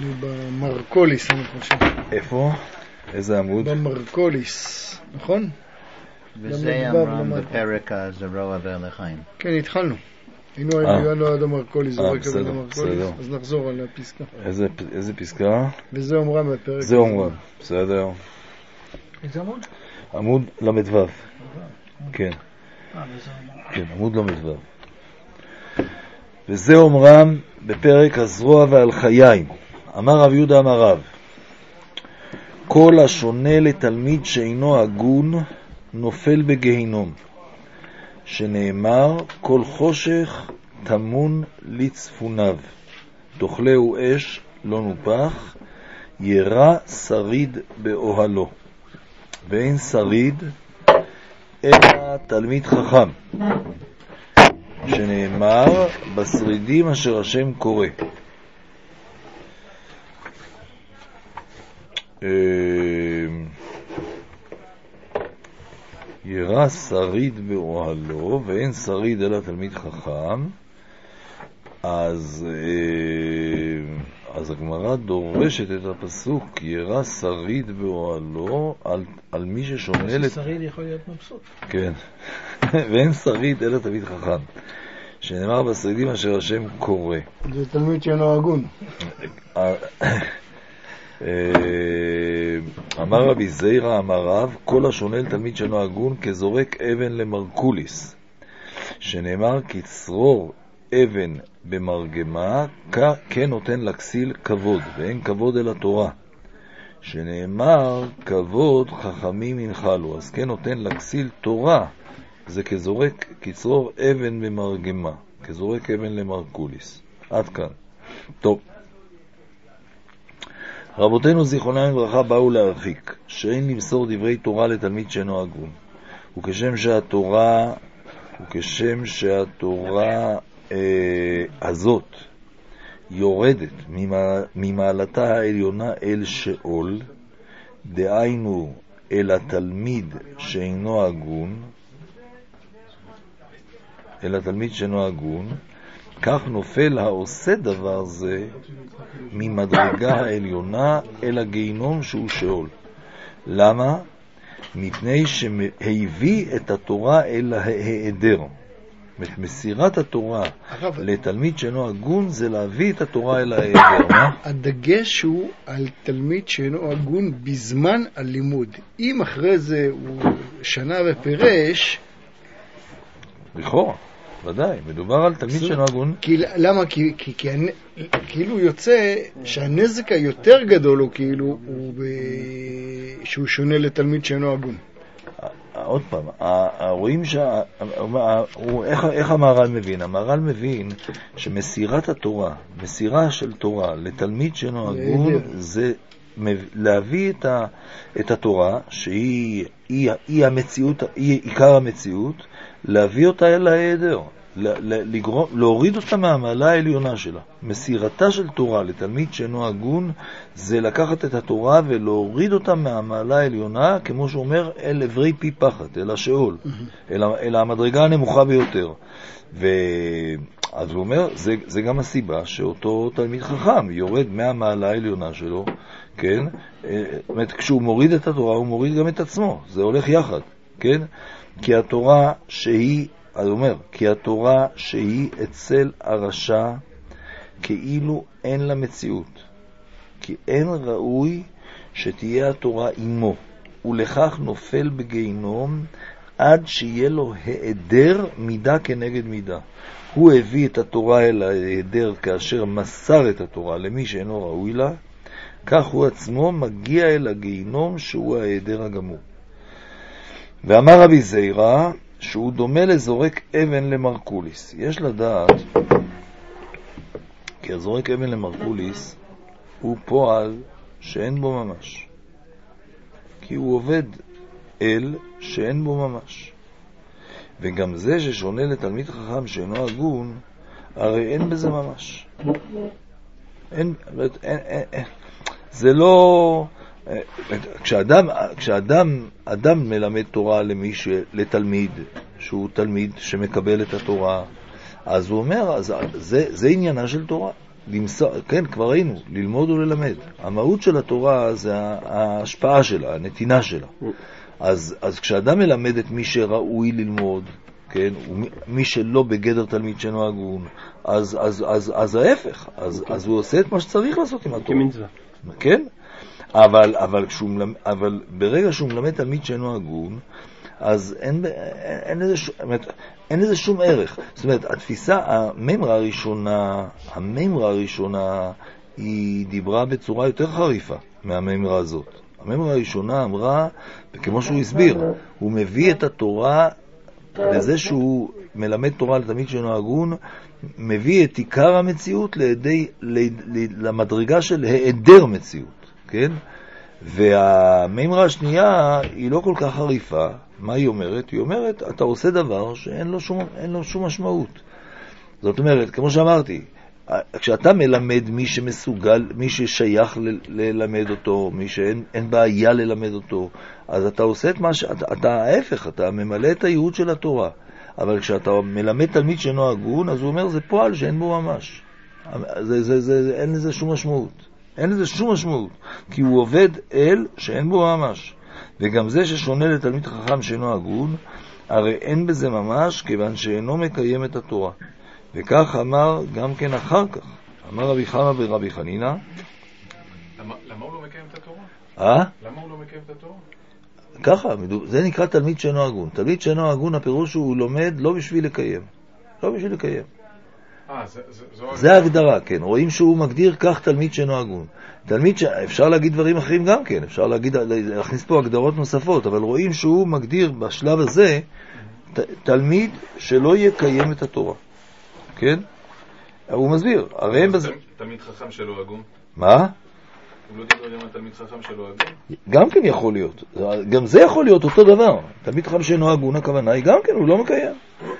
לי במרקוליס, אני חושב. איפה? איזה עמוד? במרקוליס, נכון? וזה אמרם בפרק הזרוע והלחיים. כן, התחלנו. היינו עד המרקוליס, זורק אבן המרקוליס, אז נחזור על הפסקה. איזה פסקה? וזה אומרם בפרק. זה אומרם, בסדר. איזה עמוד? עמוד למדוו. כן. כן, עמוד למדוו. וזה אומרם בפרק הזרוע והלחיים. אמר רב יהודה אמר רב, כל השונה לתלמיד שאינו הגון נופל בגיהינום, שנאמר כל חושך תמון לצפוניו, תאכלהו אש לא נופח, ירא שריד באוהלו. ואין שריד אלא תלמיד חכם, שנאמר בשרידים אשר השם קורא. ירא שריד באוהלו, ואין שריד אלא תלמיד חכם. אז הגמרא דורשת את הפסוק ירא שריד באוהלו על מי ששונה שריד יכול להיות מבסוט. כן. ואין שריד אלא תלמיד חכם, שנאמר בשרידים אשר השם קורא. זה תלמיד שאינו הגון. אמר רבי זיירא אמר רב, כל השונה לתלמיד שאינו הגון כזורק אבן למרקוליס, שנאמר כצרור אבן במרגמה, כן נותן לכסיל כבוד, ואין כבוד אל התורה, שנאמר כבוד חכמים ינחלו. אז כן נותן לכסיל תורה, זה כצרור אבן במרגמה, כזורק אבן למרקוליס. עד כאן. טוב, רבותינו זיכרונם לברכה באו להרחיק שאין למסור דברי תורה לתלמיד שאינו הגון, וכשם שהתורה הזאת יורדת ממעלתה העליונה אל שאול, דהיינו אל התלמיד שאינו הגון, כך נופל העושה דבר זה ממדרגה העליונה אל הגיהינום שהוא שאול. למה? מפני שהביא את התורה אל ההיעדר. מסירת התורה לתלמיד שאינו הגון זה להביא את התורה אל ההיעדר. הדגש הוא על תלמיד שאינו הגון בזמן הלימוד. אם אחרי זה הוא שנה ופרש, לכאורה, ודאי, מדובר על תלמיד שאינו הגון. למה? כי כאילו יוצא שהנזק היותר גדול הוא כאילו שהוא שונה לתלמיד שאינו הגון. עוד פעם, רואים איך המהר"ל מבין? המהר"ל מבין שמסירת התורה, מסירה של תורה לתלמיד שאינו הגון, זה להביא את התורה שהיא המציאות, היא עיקר המציאות, להביא אותה אל ההיעדר, להוריד אותה מהמעלה העליונה שלה. מסירתה של תורה לתלמיד שאינו הגון זה לקחת את התורה ולהוריד אותה מהמעלה העליונה, כמו שאומר, אל עברי פי פחת, אל השאול, אל המדרגה הנמוכה ביותר. אז הוא אומר, זה גם הסיבה שאותו תלמיד חכם יורד מהמעלה העליונה שלו, כן? כשהוא מוריד את התורה הוא מוריד גם את עצמו, זה הולך יחד, כן? כי התורה שהיא, אז הוא אומר, כי התורה שהיא אצל הרשע כאילו אין לה מציאות, כי אין ראוי שתהיה התורה עמו, ולכך נופל בגיהינום עד שיהיה לו העדר מידה כנגד מידה. הוא הביא את התורה אל ההעדר כאשר מסר את התורה למי שאינו ראוי לה, כך הוא עצמו מגיע אל הגיהינום שהוא ההעדר הגמור. ואמר רבי זיירא שהוא דומה לזורק אבן למרקוליס. יש לדעת כי הזורק אבן למרקוליס הוא פועל שאין בו ממש, כי הוא עובד אל שאין בו ממש. וגם זה ששונה לתלמיד חכם שאינו הגון, הרי אין בזה ממש. זה לא... כשאדם מלמד תורה לתלמיד שהוא תלמיד שמקבל את התורה, אז הוא אומר, זה עניינה של תורה. כן, כבר ראינו, ללמוד וללמד. המהות של התורה זה ההשפעה שלה, הנתינה שלה. אז כשאדם מלמד את מי שראוי ללמוד, כן, ומי שלא בגדר תלמיד שאינו הגון, אז ההפך, אז הוא עושה את מה שצריך לעשות עם התורה. כמצווה. כן? אבל ברגע שהוא מלמד תלמיד שאינו הגון, אז אין לזה שום ערך. זאת אומרת, התפיסה, הממרה הראשונה היא דיברה בצורה יותר חריפה מהממרה הזאת. הממרה הראשונה אמרה, כמו שהוא הסביר, הוא מביא את התורה בזה שהוא מלמד תורה לתלמיד שאינו הגון, מביא את עיקר המציאות למדרגה של היעדר מציאות, כן? והממרה השנייה היא לא כל כך חריפה. מה היא אומרת? היא אומרת, אתה עושה דבר שאין לו שום משמעות. זאת אומרת, כמו שאמרתי, כשאתה מלמד מי שמסוגל, מי ששייך ללמד אותו, מי שאין בעיה ללמד אותו, אז אתה עושה את מה אתה ההפך, אתה ממלא את הייעוד של התורה. אבל כשאתה מלמד תלמיד שאינו הגון, אז הוא אומר, זה פועל שאין בו ממש. אין לזה שום משמעות. אין לזה שום משמעות, כי הוא עובד אל שאין בו ממש. וגם זה ששונה לתלמיד חכם שאינו הגון, הרי אין בזה ממש, כיוון שאינו מקיים את התורה. וכך אמר גם כן אחר כך. אמר רבי חמא ברבי חנינא. למה הוא לא מקיים את התורה? למה הוא לא מקיים את התורה? ככה, זה נקרא תלמיד שאינו הגון. תלמיד שאינו הגון, הפירוש הוא לומד לא בשביל לקיים. לא בשביל לקיים. זה ההגדרה, כן. רואים שהוא מגדיר כך תלמיד שאינו הגון. תלמיד אפשר להגיד דברים אחרים גם כן, אפשר להכניס פה הגדרות נוספות, אבל רואים שהוא מגדיר בשלב הזה תלמיד שלא יקיים את התורה. כן? הוא מסביר. הרי הם תלמיד חכם שלא הגון? מה? הוא לא דיבר גם על תלמיד חכם שלא הגון? גם כן יכול להיות. גם זה יכול להיות אותו דבר. תלמיד חכם שאינו הגון, הכוונה היא גם כן, הוא לא מקיים.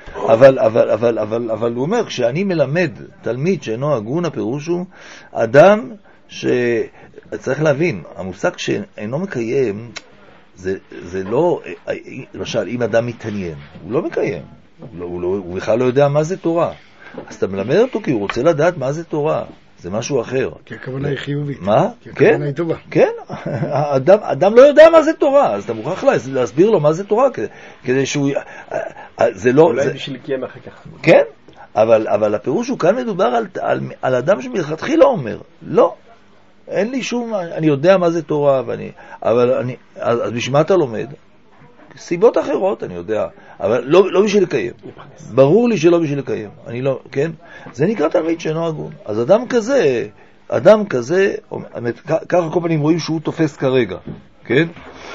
אבל הוא אומר, כשאני מלמד תלמיד שאינו הגון, הפירוש הוא אדם שצריך להבין, המושג שאינו מקיים, זה לא, למשל, אם אדם מתעניין, הוא לא מקיים. הוא בכלל לא יודע מה זה תורה. אז אתה מלמד אותו כי הוא רוצה לדעת מה זה תורה. זה משהו אחר. כי הכוונה היא חיובית. מה? כי הכוונה היא טובה. כן. האדם לא יודע מה זה תורה, אז אתה מוכרח להסביר לו מה זה תורה, כדי שהוא... זה לא... אולי בשביל לקיים אחר כך. כן, אבל הפירוש הוא כאן מדובר על אדם שמלכתחילה אומר, לא, אין לי שום... אני יודע מה זה תורה, אז בשביל מה אתה לומד? סיבות אחרות, אני יודע, אבל לא בשביל לקיים. ברור לי שלא בשביל לקיים. אני לא, כן? זה נקרא תלמיד שאינו הגון. אז אדם כזה, ככה כל פנים רואים שהוא תופס כרגע, כן?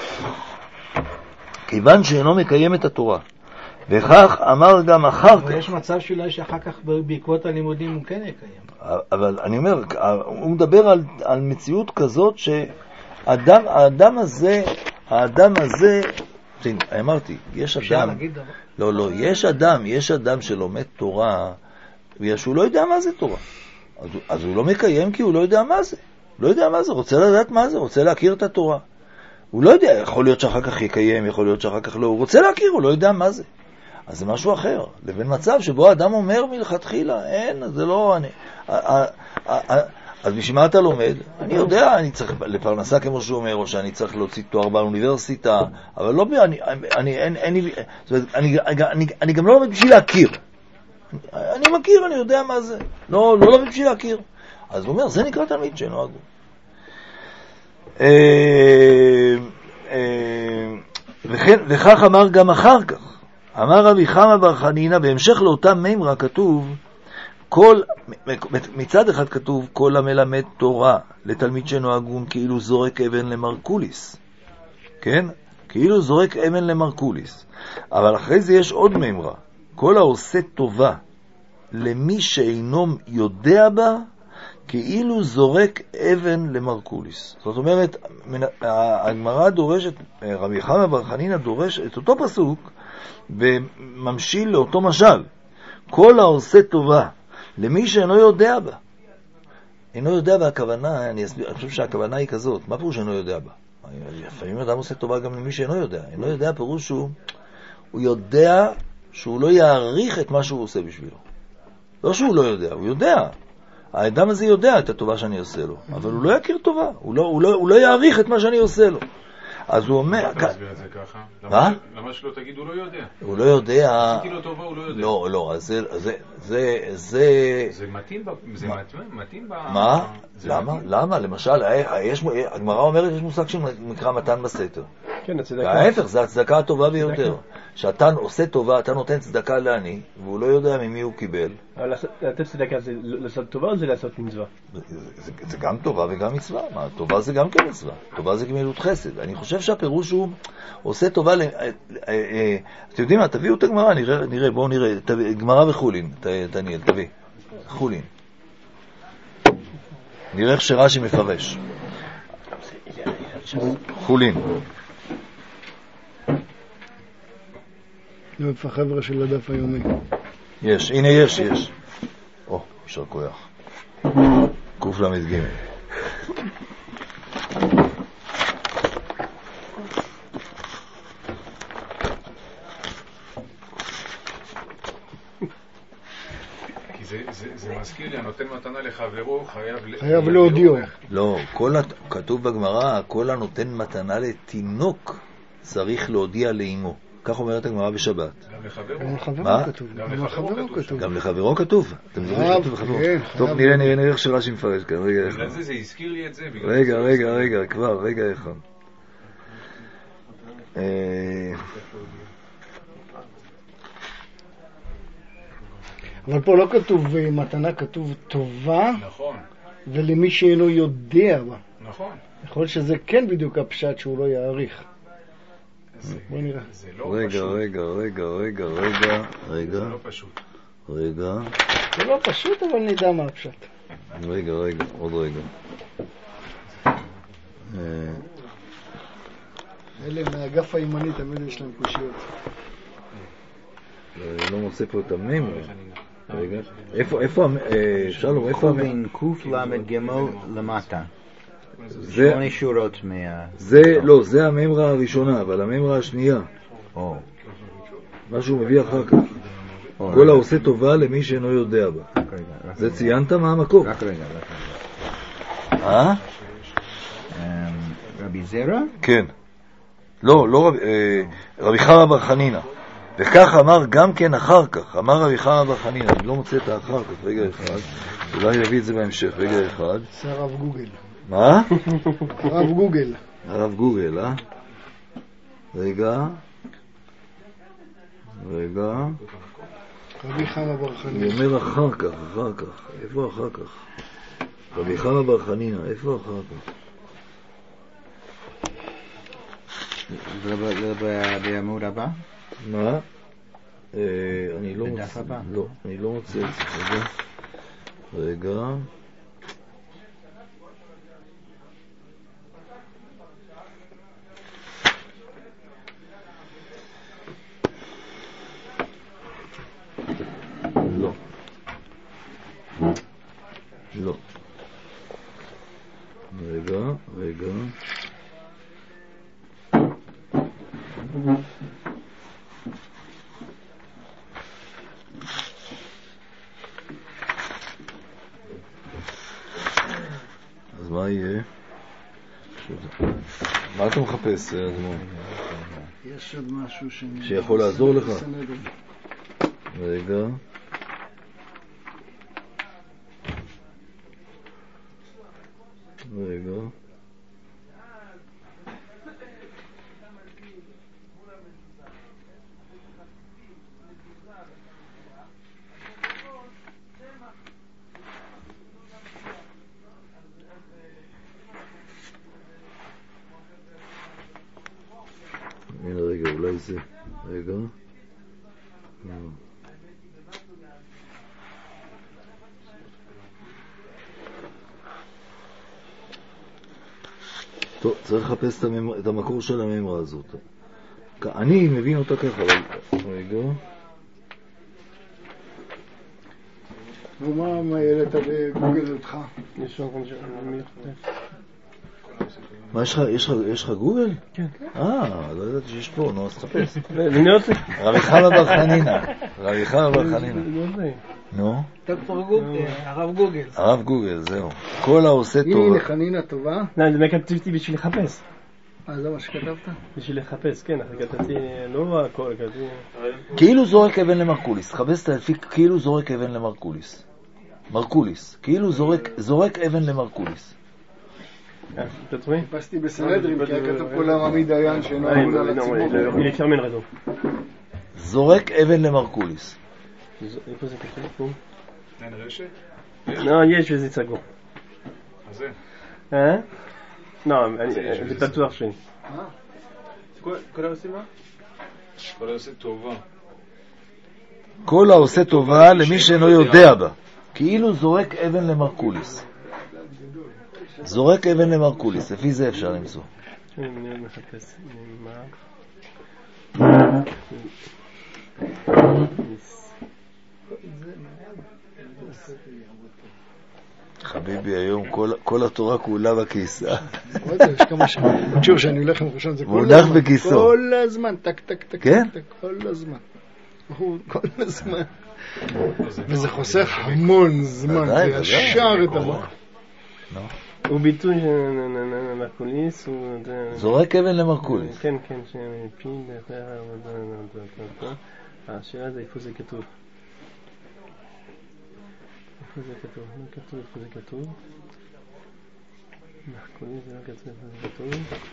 כיוון שאינו מקיים את התורה. וכך אמר גם אחר כך. יש מצב שאולי שאחר כך בעקבות הלימודים הוא כן יקיים. אבל אני אומר, הוא מדבר על מציאות כזאת שהאדם הזה, אמרתי, יש אדם, לא, יש אדם שלומד תורה, שהוא לא יודע מה זה תורה. אז הוא לא מקיים כי הוא לא יודע מה זה. לא יודע מה זה, רוצה לדעת מה זה, רוצה להכיר את התורה. הוא לא יודע, יכול להיות שאחר כך יקיים, יכול להיות שאחר כך לא, הוא רוצה להכיר, הוא לא יודע מה זה. אז זה משהו אחר, לבין מצב שבו האדם אומר מלכתחילה, אין, זה לא, אז בשביל מה אתה לומד? אני יודע, אני צריך לפרנסה כמו שהוא אומר, או שאני צריך להוציא תואר באוניברסיטה, אבל לא, אני גם לא לומד בשביל להכיר. אני מכיר, אני יודע מה זה. לא לומד בשביל להכיר. אז הוא אומר, זה נקרא תלמיד שאינו הגון. וכך אמר גם אחר כך. אמר רבי חמא בר חנינא, בהמשך לאותה מימרה כתוב, מצד אחד כתוב, כל המלמד תורה לתלמיד שאינו הגון כאילו זורק אבן למרקוליס. כן? כאילו זורק אבן למרקוליס. אבל אחרי זה יש עוד מימרה. כל העושה טובה למי שאינו יודע בה, כאילו זורק אבן למרקוליס. זאת אומרת, הגמרא דורשת, רבי חמא בר חנינא דורש את אותו פסוק, וממשיל לאותו משל. כל העושה טובה למי שאינו יודע בה. אינו יודע בה הכוונה, אני חושב שהכוונה היא כזאת. מה פירוש אינו יודע בה? לפעמים אדם עושה טובה גם למי שאינו יודע. אינו יודע פירוש הוא יודע שהוא לא יעריך את מה שהוא עושה בשבילו. לא שהוא לא יודע, הוא יודע. האדם הזה יודע את הטובה שאני עושה לו, אבל הוא לא יכיר טובה, הוא לא יעריך את מה שאני עושה לו. אז הוא אומר... מה אתה מסביר את זה ככה? מה? למה שלא תגיד הוא לא יודע? הוא לא יודע... עשיתי לו טובה, הוא לא יודע. לא, אז זה מתאים ב... מה? למה? למשל, הגמרא אומרת שיש מושג שנקרא מתן בסתר. כן, הצדקה. ההפך, זה הצדקה הטובה ביותר. שאתה עושה טובה, אתה נותן צדקה לעני, והוא לא יודע ממי הוא קיבל. אבל לתת צדקה זה לעשות טובה או זה לעשות מצווה? זה גם טובה וגם מצווה. טובה זה גם כן מצווה. טובה זה גמילות חסד. אני חושב שהפירוש הוא עושה טובה... אתם יודעים מה? תביאו את הגמרא, נראה, בואו נראה. גמרא בחולין, דניאל, תביא. חולין. נראה איך שרש"י מפרש. חולין. זה חבר'ה של הדף היומי. יש, הנה יש. או, יישר כוח. קוף למד ג'. כי זה מזכיר לי, הנותן מתנה לחברו חייב להודיעו. לא, כתוב בגמרא, כל הנותן מתנה לתינוק צריך להודיע לאמו. כך אומרת הגמרא בשבת. גם לחברו. מה? גם לחברו כתוב. אתם זוכרים שכתוב לחברו? טוב, נראה איך שרש"י מפרש כאן. בגלל זה הזכיר לי את זה. רגע, כבר, רגע אחד. אבל פה לא כתוב מתנה, כתוב טובה. נכון. ולמי שאינו יודע בה. נכון. יכול להיות שזה כן בדיוק הפשט שהוא לא יעריך. בוא נראה. זה לא פשוט. רגע. זה לא פשוט. זה לא פשוט, אבל נדע מה הפשט. רגע, עוד רגע. אלה מהאגף הימני תמיד יש להם קושיות. אני לא מוצא פה את המם. רגע. איפה, שלום, איפה המם? קוף למד גמל למטה. 8 שורות מה... זה הממרה הראשונה, אבל הממרה השנייה. מה שהוא מביא אחר כך. כל העושה טובה למי שאינו יודע בה. זה ציינת מה המקור? רק רגע. רבי זרע? כן. לא רבי חרא בר חנינא. וכך אמר גם כן אחר כך. אמר רבי חרא בר חנינא. אני לא מוצא את האחר כך. רגע אחד. אולי יביא את זה בהמשך. רגע אחד. זה הרב גוגל. מה? הרב גוגל. רגע. רבי חמא בר חנינא. הוא אומר אחר כך. איפה אחר כך? רבי חמא בר חנינא. איפה אחר כך? זה בעמוד הבא? מה? אני לא מוצא. לא, אני לא מוצא את זה. רגע. לא. רגע. אז מה יהיה? מה אתה מחפש? יש עוד משהו שיכול לעזור לך? רגע. אולי זה. רגע. טוב, צריך לחפש את המקור של הממרה הזאת. אני מבין אותה ככה, אבל... רגע. ומה ילד בגוגל אותך? מה, יש לך גוגל? כן. לא ידעתי שיש פה, נו, אז תחפש. אני רוצה. רבי חמא בר חנינא. נו? דוקטור גוגל, הרב גוגל. הרב גוגל, זהו. כל העושה טובה. הנה חנינה טובה. לא, זה כתבתי בשביל לחפש. זה מה שכתבת? בשביל לחפש, כן, אחרי כתבתי, לא הכל, כתבתי... כאילו זורק אבן למרקוליס. חפש את האלפיק, כאילו זורק אבן למרקוליס. מרקוליס. כאילו זורק אבן למרקוליס. אתה טועה? חיפשתי בסנהדרין, כי היה כתוב פה לעממי דיין שאינו אמון על הציבור. il est fermé le réseau. זורק אבן למרקוליס. איפה זה כתוב פה? אין רשת? לא, יש וזה סגור. אז זה. לא, זה פתוח שלי. כל העושה מה? כל העושה טובה. כל העושה טובה למי שאינו יודע בה. כאילו זורק אבן למרקוליס. זורק אבן למרקוליס, לפי זה אפשר למצוא. אני מחפש חביבי, היום כל התורה כולה בכיסה. יש כמה שיר שאני הולך עם ראשון, זה מונח בכיסו. כל הזמן, טק טק טק כן? טק, כל הזמן. כל הזמן. וזה חוסך המון זמן, זה ישר את המוח. הוא ביטוי למרקוליס, זורק אבן למרקוליס. כן, כן, פי השאלה זה איפה זה כתוב. איפה זה כתוב? לא כתוב איפה זה כתוב. מרקוליס זה לא כתוב איפה זה כתוב.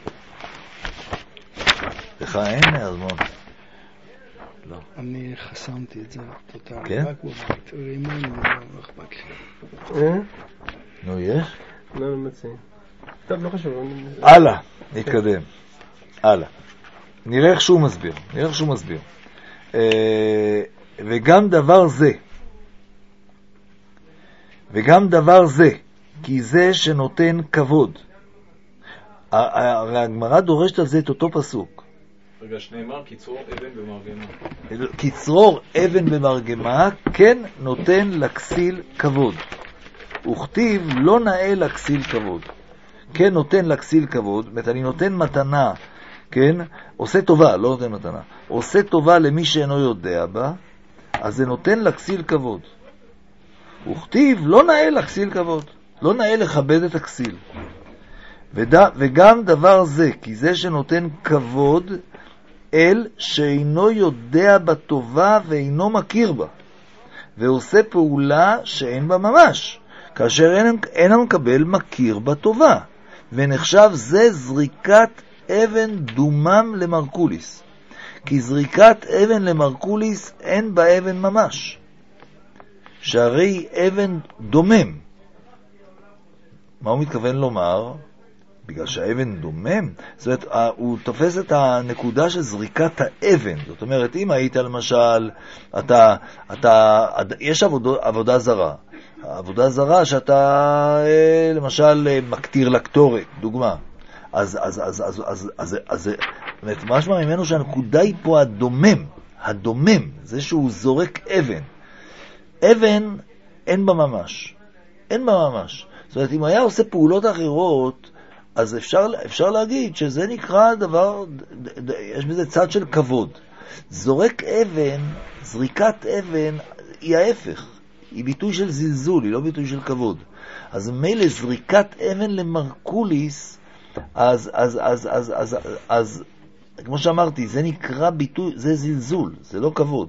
לך אין הזמן. לא. אני חסמתי את זה טוטל. כן? רק בבית. רימן לא אכפת לי. נו, יש? לא, לא מצא. טוב, לא חשוב. הלאה, נתקדם. הלאה. נראה איך שהוא מסביר. וגם דבר זה, כי זה שנותן כבוד. הגמרא דורשת על זה את אותו פסוק. רגע, שנאמר, קיצור אבן במרגמה. קיצרור אבן במרגמה, כן נותן לכסיל כבוד. וכתיב לא נאה לכסיל כבוד. כן נותן לכסיל כבוד, זאת אני נותן מתנה, כן, עושה טובה, לא נותן מתנה, עושה טובה למי שאינו יודע בה, אז זה נותן לכסיל כבוד. וכתיב לא נאה לכסיל כבוד, לא נאה לכבד את הכסיל. וגם דבר זה, כי זה שנותן כבוד אל שאינו יודע בטובה ואינו מכיר בה, ועושה פעולה שאין בה ממש, כאשר אין המקבל מכיר בטובה, ונחשב זה זריקת אבן דומם למרקוליס, כי זריקת אבן למרקוליס אין בה אבן ממש, שהרי אבן דומם. מה הוא מתכוון לומר? בגלל שהאבן דומם, זאת אומרת, הוא תופס את הנקודה של זריקת האבן. זאת אומרת, אם היית למשל, יש עבודה זרה. עבודה זרה שאתה למשל מקטיר לקטורת, דוגמה. אז משמע ממנו שהנקודה היא פה הדומם, זה שהוא זורק אבן. אבן אין בה ממש. זאת אומרת, אם היה עושה פעולות אחרות, אז אפשר להגיד שזה נקרא דבר, יש בזה צד של כבוד. זורק אבן, זריקת אבן, היא ההפך. היא ביטוי של זלזול, היא לא ביטוי של כבוד. אז מילא זריקת אבן למרקוליס, אז כמו שאמרתי, זה נקרא ביטוי, זה זלזול, זה לא כבוד.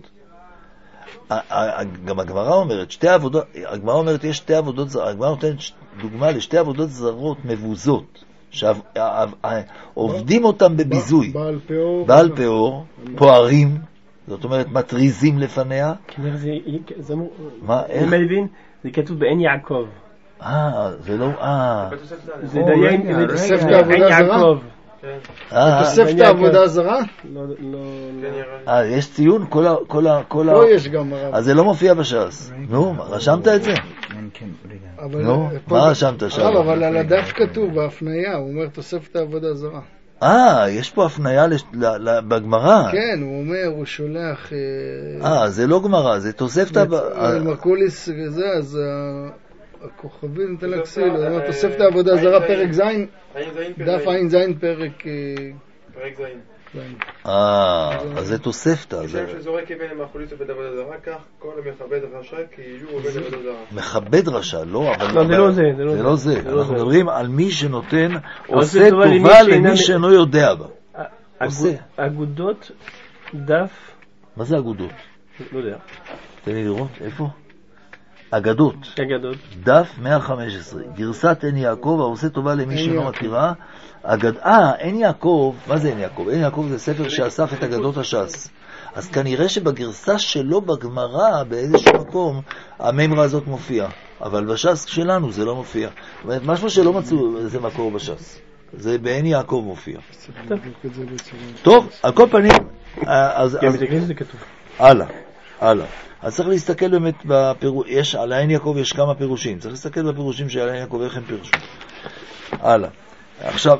גם הגמרא אומרת, יש שתי עבודות זרות, הגמרא נותנת דוגמה לשתי עבודות זרות מבוזות, שעובדים אותם בביזוי. בעל פאור, פוערים, זאת אומרת מטריזים לפניה. מה, איך? אני מבין, זה כתוב בעין יעקב. זה לא, זה תוספת העבודה זרה? תוספת העבודה זרה? לא. יש ציון? לא יש גם הרב. אז זה לא מופיע בש"ס. נו, רשמת את זה? נו, מה רשמת שם? אבל על הדף כתוב, בהפניה, הוא אומר תוספת העבודה זרה. יש פה הפניה בגמרא. כן, הוא אומר, הוא שולח... זה לא גמרא, זה תוספת... מרקוליס זה, אז הכוכבים נתן לכסיל, הוא אומר תוספת העבודה זרה, פרק זין, דף עין זין, פרק אז זה תוספתא. כשם שזורק אבן למרקוליס עובד עבודה זרה, כך כל המכבד רשע כאילו עובד עבודה זרה. מכבד רשע, לא, אבל לא, זה לא זה. זה לא זה. אנחנו מדברים על מי שנותן, עושה טובה למי שאינו יודע בה. אגודות, דף. מה זה אגודות? לא יודע. תן לי לראות, איפה? אגדות. דף 115. גרסת עין יעקב, העושה טובה למי שאינו מכירה. עין יעקב, מה זה עין יעקב? עין יעקב זה ספר שאסף את אגדות הש"ס. אז כנראה שבגרסה שלו בגמרא, באיזשהו מקום, הממרה הזאת מופיעה. אבל בש"ס שלנו זה לא מופיע. זאת אומרת, משהו שלא מצאו זה מקור בש"ס. זה בעין יעקב מופיע. טוב, על כל פנים, הלאה. אז צריך להסתכל באמת בפירוש, על עין יעקב יש כמה פירושים. צריך להסתכל בפירושים של עין יעקב, איך הם פירשו. הלאה. עכשיו,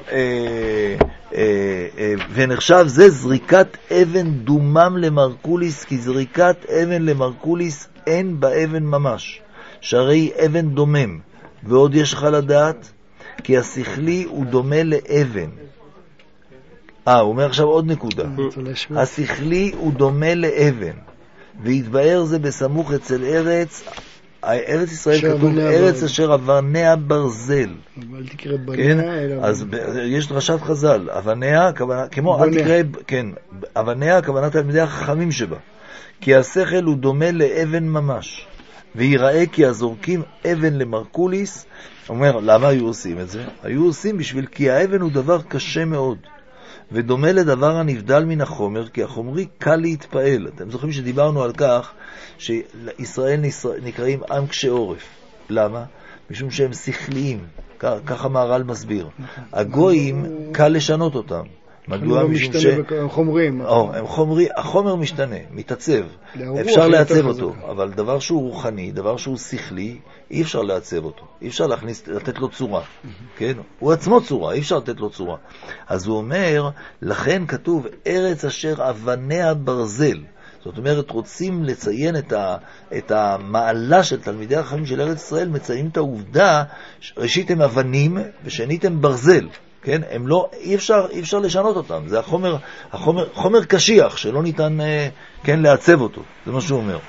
ונחשב זה זריקת אבן דומם למרקוליס, כי זריקת אבן למרקוליס אין באבן ממש, שהרי אבן דומם. ועוד יש לך לדעת, כי השכלי הוא דומה לאבן. הוא אומר עכשיו עוד נקודה. השכלי הוא דומה לאבן, והתבאר זה בסמוך אצל ארץ ישראל, כתוב ארץ אשר אבניה ברזל. אל תקרא בניה, אלא אז יש דרשת חז"ל, אבניה, כמו אל תקרא, כן, אבניה, כוונת תלמידי החכמים שבה. כי השכל הוא דומה לאבן ממש, ויראה כי הזורקים אבן למרקוליס. אומר, למה היו עושים את זה? היו עושים בשביל כי האבן הוא דבר קשה מאוד, ודומה לדבר הנבדל מן החומר, כי החומרי קל להתפעל. אתם זוכרים שדיברנו על כך שישראל נקראים עם קשה עורף. למה? משום שהם שכליים, ככה מהר"ל מסביר. הגויים קל לשנות אותם. מדוע? משום שהם חומרים. החומר משתנה, מתעצב. אפשר לעצב אותו, אבל דבר שהוא רוחני, דבר שהוא שכלי, אי אפשר לעצב אותו. אי אפשר לתת לו צורה. כן? הוא עצמו צורה, אי אפשר לתת לו צורה. אז הוא אומר, לכן כתוב ארץ אשר אבניה ברזל. זאת אומרת, רוצים לציין את המעלה של תלמידי החכמים של ארץ ישראל, מציינים את העובדה, ראשית הם אבנים ושנית הם ברזל. כן? הם לא, אי אפשר לשנות אותם. זה חומר קשיח שלא ניתן, כן, לעצב אותו. זה מה שהוא אומר.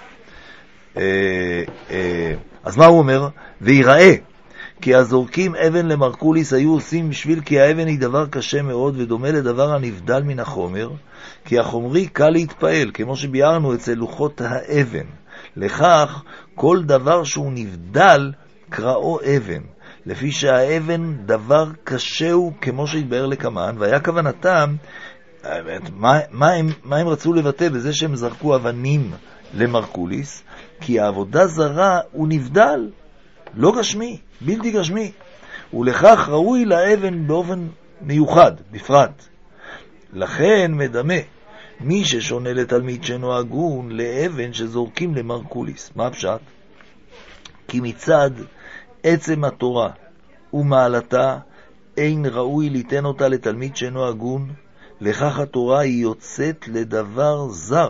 אז מה הוא אומר? ויראה, כי הזורקים אבן למרקוליס היו עושים בשביל כי האבן היא דבר קשה מאוד ודומה לדבר הנבדל מן החומר, כי החומרי קל להתפעל, כמו שביארנו אצל לוחות האבן. לכך, כל דבר שהוא נבדל קראו אבן, לפי שהאבן דבר קשה הוא, כמו שהתבאר לקמן. והיה כוונתם, מה הם רצו לבטא בזה שהם זרקו אבנים למרקוליס? כי העבודה זרה הוא נבדל, לא גשמי, בלתי גשמי, ולכך ראוי לאבן באופן מיוחד, בפרט. לכן מדמה מי ששונה לתלמיד שאינו הגון לאבן שזורקים למרקוליס. מה הפשט? כי מצד עצם התורה ומעלתה אין ראוי ליתן אותה לתלמיד שאינו הגון, לכך התורה היא יוצאת לדבר זר,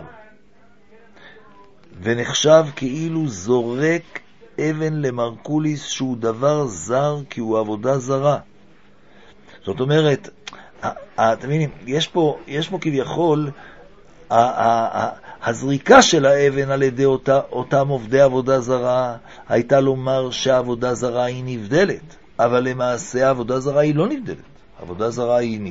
ונחשב כאילו זורק אבן למרקוליס שהוא דבר זר, כי הוא עבודה זרה. זאת אומרת, אתם מבינים, יש פה כביכול הזריקה של האבן על ידי אותם עובדי עבודה זרה הייתה לומר שהעבודה זרה היא נבדלת, אבל למעשה העבודה זרה היא לא נבדלת. עבודה זרה היא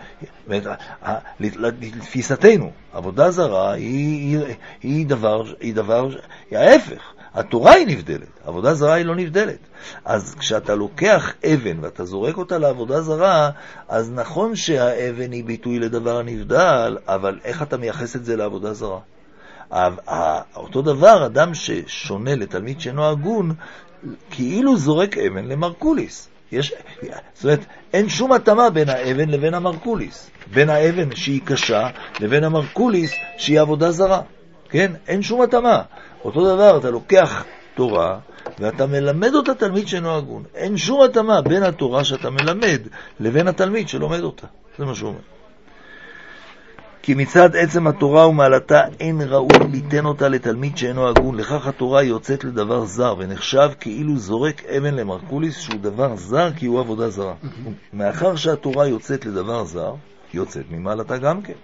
לתפיסתנו, עבודה זרה היא דבר ההפך. התורה היא נבדלת, עבודה זרה היא לא נבדלת. אז כשאתה לוקח אבן ואתה זורק אותה לעבודה זרה, אז נכון שהאבן היא ביטוי לדבר הנבדל, אבל איך אתה מייחס את זה לעבודה זרה? אותו דבר, אדם ששונה לתלמיד שאינו הגון, כאילו זורק אבן למרקוליס. זאת אומרת, אין שום התאמה בין האבן לבין המרקוליס, בין האבן שהיא קשה לבין המרקוליס שהיא עבודה זרה. כן? אין שום התאמה. אותו דבר, אתה לוקח תורה ואתה מלמד אותה תלמיד שאינו הגון. אין שום התאמה בין התורה שאתה מלמד לבין התלמיד שלומד אותה. זה מה שהוא אומר. כי מצד עצם התורה ומעלתה אין ראוי ליתן אותה לתלמיד שאינו הגון, לכך התורה יוצאת לדבר זר, ונחשב כאילו זורק אבן למרקוליס שהוא דבר זר, כי הוא עבודה זרה. מאחר שהתורה יוצאת לדבר זר, יוצאת ממעלתה גם כן.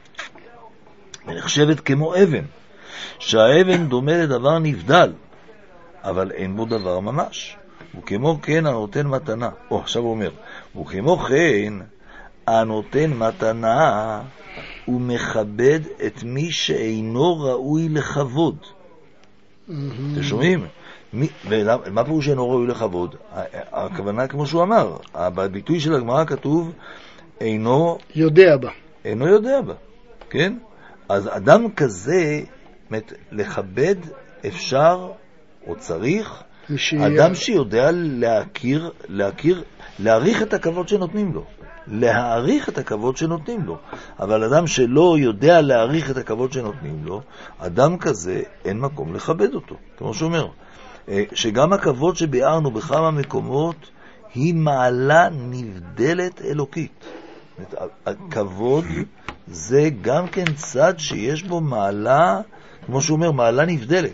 ונחשבת כמו אבן, שהאבן דומה לדבר נבדל, אבל אין בו דבר ממש. וכמו כן הנותן מתנה, עכשיו הוא אומר, וכמו כן הנותן מתנה הוא מכבד את מי שאינו ראוי לכבוד. אתם שומעים? מה פירוש שאינו ראוי לכבוד? הכוונה כמו שהוא אמר, בביטוי של הגמרא כתוב אינו יודע בה. אינו יודע בה, כן? אז אדם כזה, לכבד אפשר או צריך, אדם שיודע להעריך את הכבוד שנותנים לו. להעריך את הכבוד שנותנים לו. אבל אדם שלא יודע להעריך את הכבוד שנותנים לו, אדם כזה אין מקום לכבד אותו. כמו שאומר, שגם הכבוד שביארנו בכמה מקומות היא מעלה נבדלת אלוקית. הכבוד זה גם כן צד שיש בו מעלה, כמו שהוא אומר, מעלה נבדלת.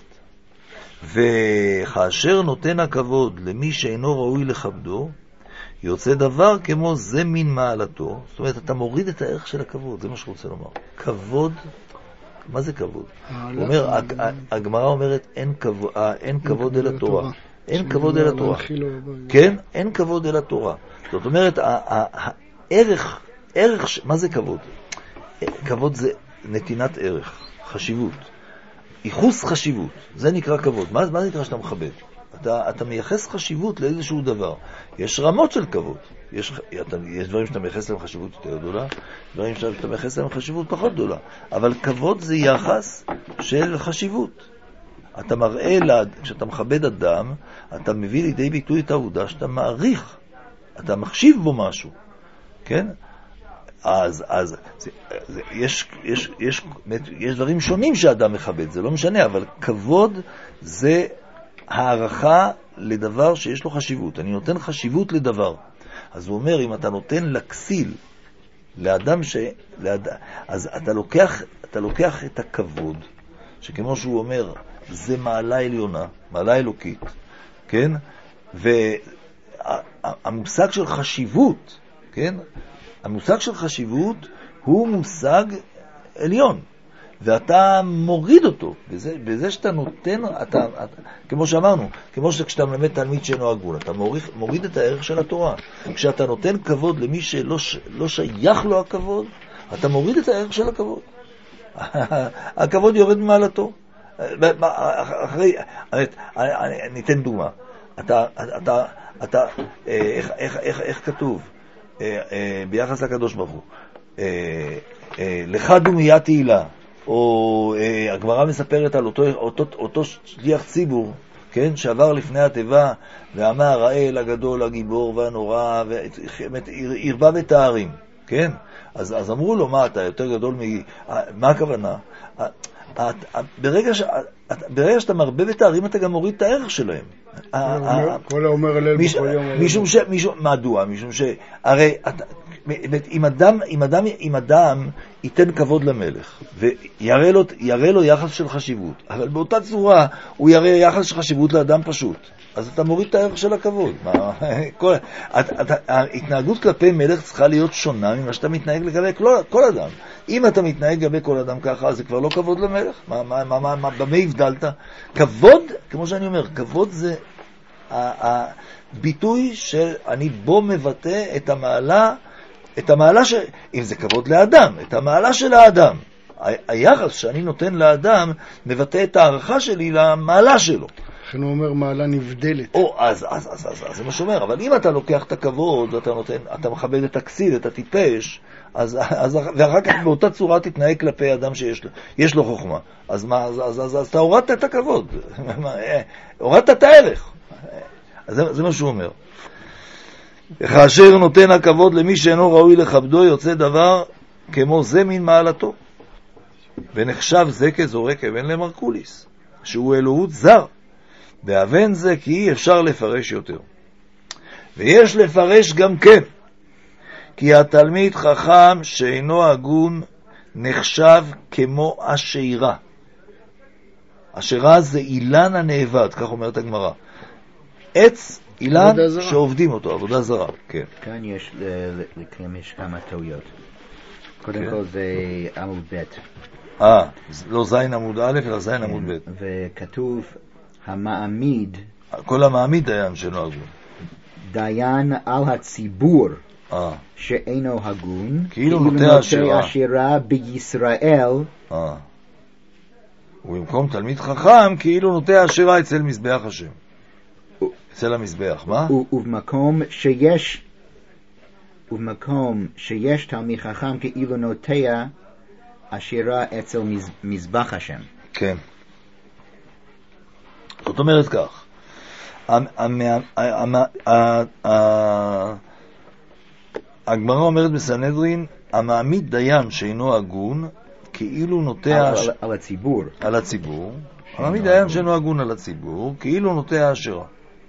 וכאשר נותן הכבוד למי שאינו ראוי לכבדו, יוצא דבר כמו זה מן מעלתו. זאת אומרת, אתה מוריד את הערך של הכבוד, זה מה שרוצה לומר. כבוד, מה זה כבוד? הוא אומר, הגמרא אומרת, אין כבוד אל התורה. אין כבוד אל התורה. כן? אין כבוד אל התורה. זאת אומרת, הערך, מה זה כבוד? כבוד זה נתינת ערך, חשיבות. ייחוס חשיבות, זה נקרא כבוד. מה זה נקרא שאתה מכבד? אתה מייחס חשיבות לאיזשהו דבר. יש רמות של כבוד. יש דברים שאתה מייחס להם חשיבות יותר גדולה, דברים שאתה מייחס להם חשיבות פחות גדולה. אבל כבוד זה יחס של חשיבות. אתה מראה, כשאתה מכבד אדם, אתה מביא לידי ביטוי את העובדה שאתה מעריך, אתה מחשיב בו משהו. כן? אז יש דברים שונים שאדם מכבד, זה לא משנה, אבל כבוד זה הערכה לדבר שיש לו חשיבות. אני נותן חשיבות לדבר. אז הוא אומר, אם אתה נותן לכסיל לאדם אז אתה לוקח את הכבוד, שכמו שהוא אומר, זה מעלה עליונה, מעלה אלוקית, כן? והמושג של חשיבות, כן? המושג של חשיבות הוא מושג עליון, ואתה מוריד אותו, בזה שאתה נותן, כמו שאמרנו, כמו שכשאתה מלמד תלמיד שאינו הגון, אתה מוריד את הערך של התורה. כשאתה נותן כבוד למי שלא שייך לו הכבוד, אתה מוריד את הערך של הכבוד. הכבוד יורד ממעלתו. ניתן דוגמה. איך כתוב? ביחס לקדוש ברוך הוא, לך דומיה תהילה, או הגמרא מספרת על אותו שליח ציבור, כן, שעבר לפני התיבה ואמר האל הגדול הגיבור והנורא, והרבה בתארים, כן? אז אמרו לו, מה אתה יותר גדול מה הכוונה? ברגע שאתה מרבה בתארים אתה גם מוריד את הערך שלהם. כל האומר הלל בכל יום. מדוע? משום שהרי אם אדם ייתן כבוד למלך ויראה לו יחס של חשיבות, אבל באותה צורה הוא יראה יחס של חשיבות לאדם פשוט, אז אתה מוריד את הערך של הכבוד. ההתנהגות כלפי מלך צריכה להיות שונה ממה שאתה מתנהג לגבי כל אדם. אם אתה מתנהג לגבי כל אדם ככה, אז זה כבר לא כבוד למלך. במה הבדלת? כבוד, כמו שאני אומר, כבוד זה הביטוי שאני בו מבטא את המעלה אם זה כבוד לאדם, את המעלה של האדם. היחס שאני נותן לאדם מבטא את הערכה שלי למעלה שלו. לכן הוא אומר מעלה נבדלת. אז זה מה שאומר. אבל אם אתה לוקח את הכבוד, אתה מכבד את הכסיל, את הטיפש, ואחר כך באותה צורה תתנהג כלפי אדם שיש לו חוכמה. אז אתה הורדת את הכבוד. הורדת את הערך. אז זה מה שהוא אומר. כאשר נותן הכבוד למי שאינו ראוי לכבדו, יוצא דבר כמו זה מן מעלתו. ונחשב זה כזורק אבן למרקוליס, שהוא אלוהות זר. באבן זה כי אי אפשר לפרש יותר. ויש לפרש גם כן, כי התלמיד חכם שאינו הגון נחשב כמו אשירה. אשירה זה אילן הנאבד, כך אומרת הגמרא. עץ אילן שעובדים אותו, עבודה זרה. כן. כאן יש כמה טעויות. קודם כל זה עמוד ב'. לא זין עמוד א', אלא זין עמוד ב'. וכתוב המעמיד, כל המעמיד דיין שאינו הגון. דיין על הציבור שאינו הגון, כאילו נוטה עשירה בישראל, ובמקום תלמיד חכם כאילו נוטה עשירה אצל מזבח השם, אצל המזבח. מה? ובמקום שיש תלמיד חכם כאילו נוטה עשירה אצל מזבח השם. כן. זאת אומרת כך, הגמרא אומרת בסנהדרין, המעמיד דיין שאינו הגון כאילו נוטה על הציבור. על הציבור. המעמיד דיין שאינו הגון על הציבור כאילו נוטה העשירה.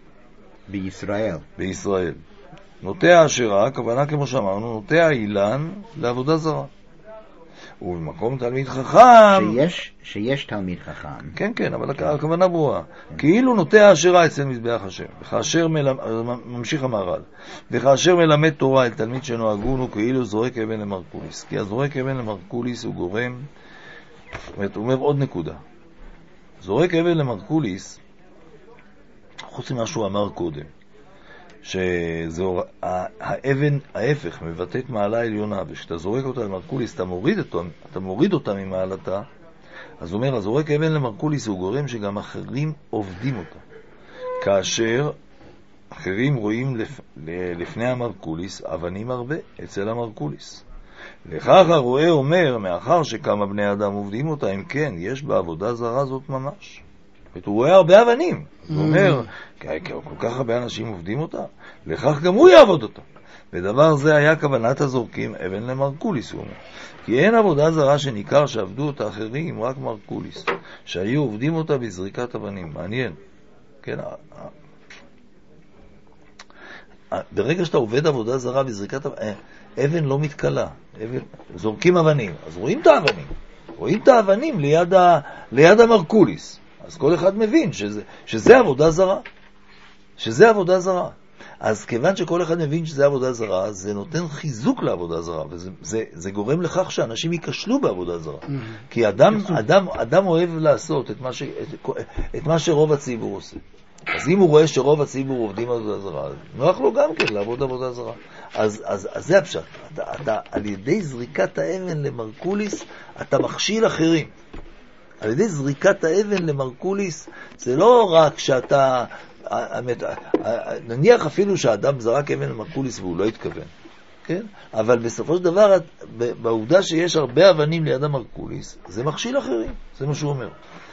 בישראל. נוטה העשירה, הכוונה כמו שאמרנו, נוטה האילן לעבודה זרה. ובמקום תלמיד חכם, שיש תלמיד חכם. כן, כן, אבל הכוונה ברורה. כאילו נוטה העשירה אצל מזבח השם. וכאשר ממשיך המהר"ל, וכאשר מלמד תורה אל תלמיד שאינו הגון, הוא כאילו זורק אבן למרקוליס. כי הזורק אבן למרקוליס הוא גורם, הוא אומר עוד נקודה. זורק אבן למרקוליס, חוץ ממה שהוא אמר קודם, האבן ההפך מבטאת מעלה עליונה, וכשאתה זורק אותה למרקוליס אתה מוריד אותה ממעלתה. אז הוא אומר, הזורק אבן למרקוליס הוא גורם שגם אחרים עובדים אותה, כאשר אחרים רואים לפני המרקוליס אבנים הרבה אצל המרקוליס. לכך הרואה אומר, מאחר שכמה בני אדם עובדים אותה, אם כן יש בעבודה זרה זאת ממש. הוא רואה הרבה אבנים, הוא אומר, כל כך הרבה אנשים עובדים אותה, לכך גם הוא יעבוד אותה. ודבר זה היה כוונת הזורקים אבן למרקוליס, הוא אומר. כי אין עבודה זרה שניכר שעבדו אותה אחרים, רק מרקוליס, שהיו עובדים אותה בזריקת אבנים. מעניין. כן, ברגע שאתה עובד עבודה זרה בזריקת אבן לא מתקלה, זורקים אבנים, אז רואים את האבנים ליד המרקוליס. אז כל אחד מבין שזה עבודה זרה. אז כיוון שכל אחד מבין שזה עבודה זרה, זה נותן חיזוק לעבודה זרה, וזה גורם לכך שאנשים ייכשלו בעבודה זרה. כי אדם אוהב לעשות את מה שרוב הציבור עושה. אז אם הוא רואה שרוב הציבור עובדים עבודה זרה, נוח לו גם כן לעבוד עבודה זרה. אז זה הפשט. על ידי זריקת האבן למרקוליס, אתה מכשיל אחרים. על ידי זריקת האבן למרקוליס, זה לא רק שאתה, נניח אפילו שהאדם זרק אבן למרקוליס והוא לא התכוון, כן? אבל בסופו של דבר, בעובדה שיש הרבה אבנים ליד המרקוליס, זה מכשיל אחרים, זה מה שהוא אומר.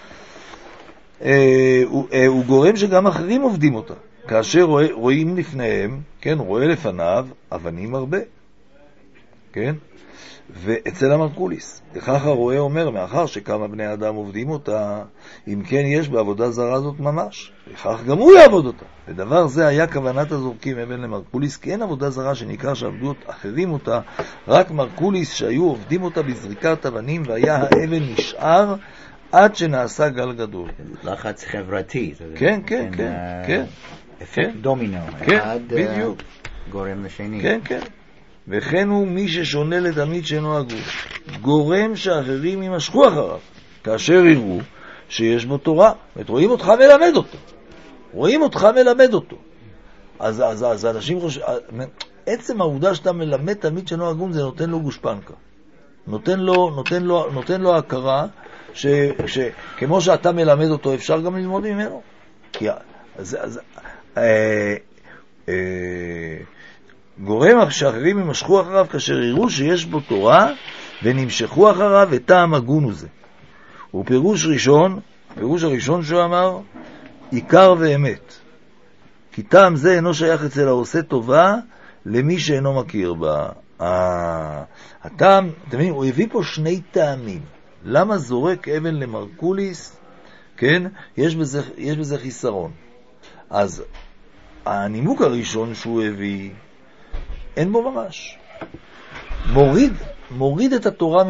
הוא גורם שגם אחרים עובדים אותה, כאשר רואים לפניהם, כן, רואה לפניו אבנים הרבה, כן? ואצל המרקוליס. לכך הרואה אומר, מאחר שכמה בני אדם עובדים אותה, אם כן יש בעבודה זרה זאת ממש, לכך גם הוא יעבוד אותה. ודבר זה היה כוונת הזורקים אבן למרקוליס, כי אין עבודה זרה שניכר שעבדו אחרים אותה, רק מרקוליס שהיו עובדים אותה בזריקת אבנים, והיה האבן נשאר עד שנעשה גל גדול. לחץ חברתי. כן, כן, כן, כן. אפקט דומינו. כן, בדיוק. גורם לשני. כן, כן. וכן הוא מי ששונה לתלמיד שאינו הגון, גורם שאחרים יימשכו אחריו, כאשר יראו שיש בו תורה. רואים אותך מלמד אותו. אז אנשים חושבים, עצם העובדה שאתה מלמד תלמיד שאינו הגון, זה נותן לו גושפנקה. נותן לו הכרה, שכמו שאתה מלמד אותו, אפשר גם ללמוד ממנו. גורם שאחרים ימשכו אחריו כאשר יראו שיש בו תורה ונמשכו אחריו, וטעם הגון הוא זה. ופירוש ראשון, הפירוש הראשון שהוא אמר, עיקר ואמת. כי טעם זה אינו שייך אצל העושה טובה למי שאינו מכיר בה. הטעם, אתם מבינים, הוא הביא פה שני טעמים. למה זורק אבן למרקוליס? כן, יש בזה חיסרון. אז הנימוק הראשון שהוא הביא, אין בו ממש. מוריד את התורה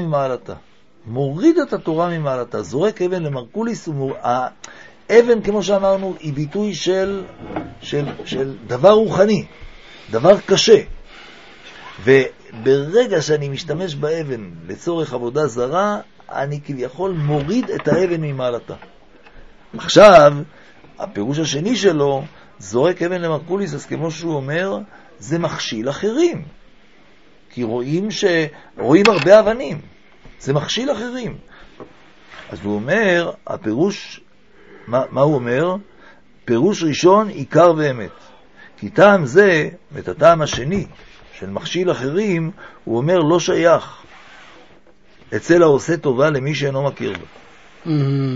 ממעלתה. זורק אבן למרקוליס, האבן, כמו שאמרנו, היא ביטוי של דבר רוחני, דבר קשה. וברגע שאני משתמש באבן לצורך עבודה זרה, אני כביכול מוריד את האבן ממעלתה. עכשיו, הפירוש השני שלו, זורק אבן למרקוליס, אז כמו שהוא אומר, זה מכשיל אחרים. כי רואים הרבה אבנים. זה מכשיל אחרים. אז הוא אומר, הפירוש, מה הוא אומר? פירוש ראשון, עיקר ואמת. כי טעם זה, את הטעם השני, של מכשיל אחרים, הוא אומר לא שייך. אצל העושה טובה למי שאינו מכיר בה.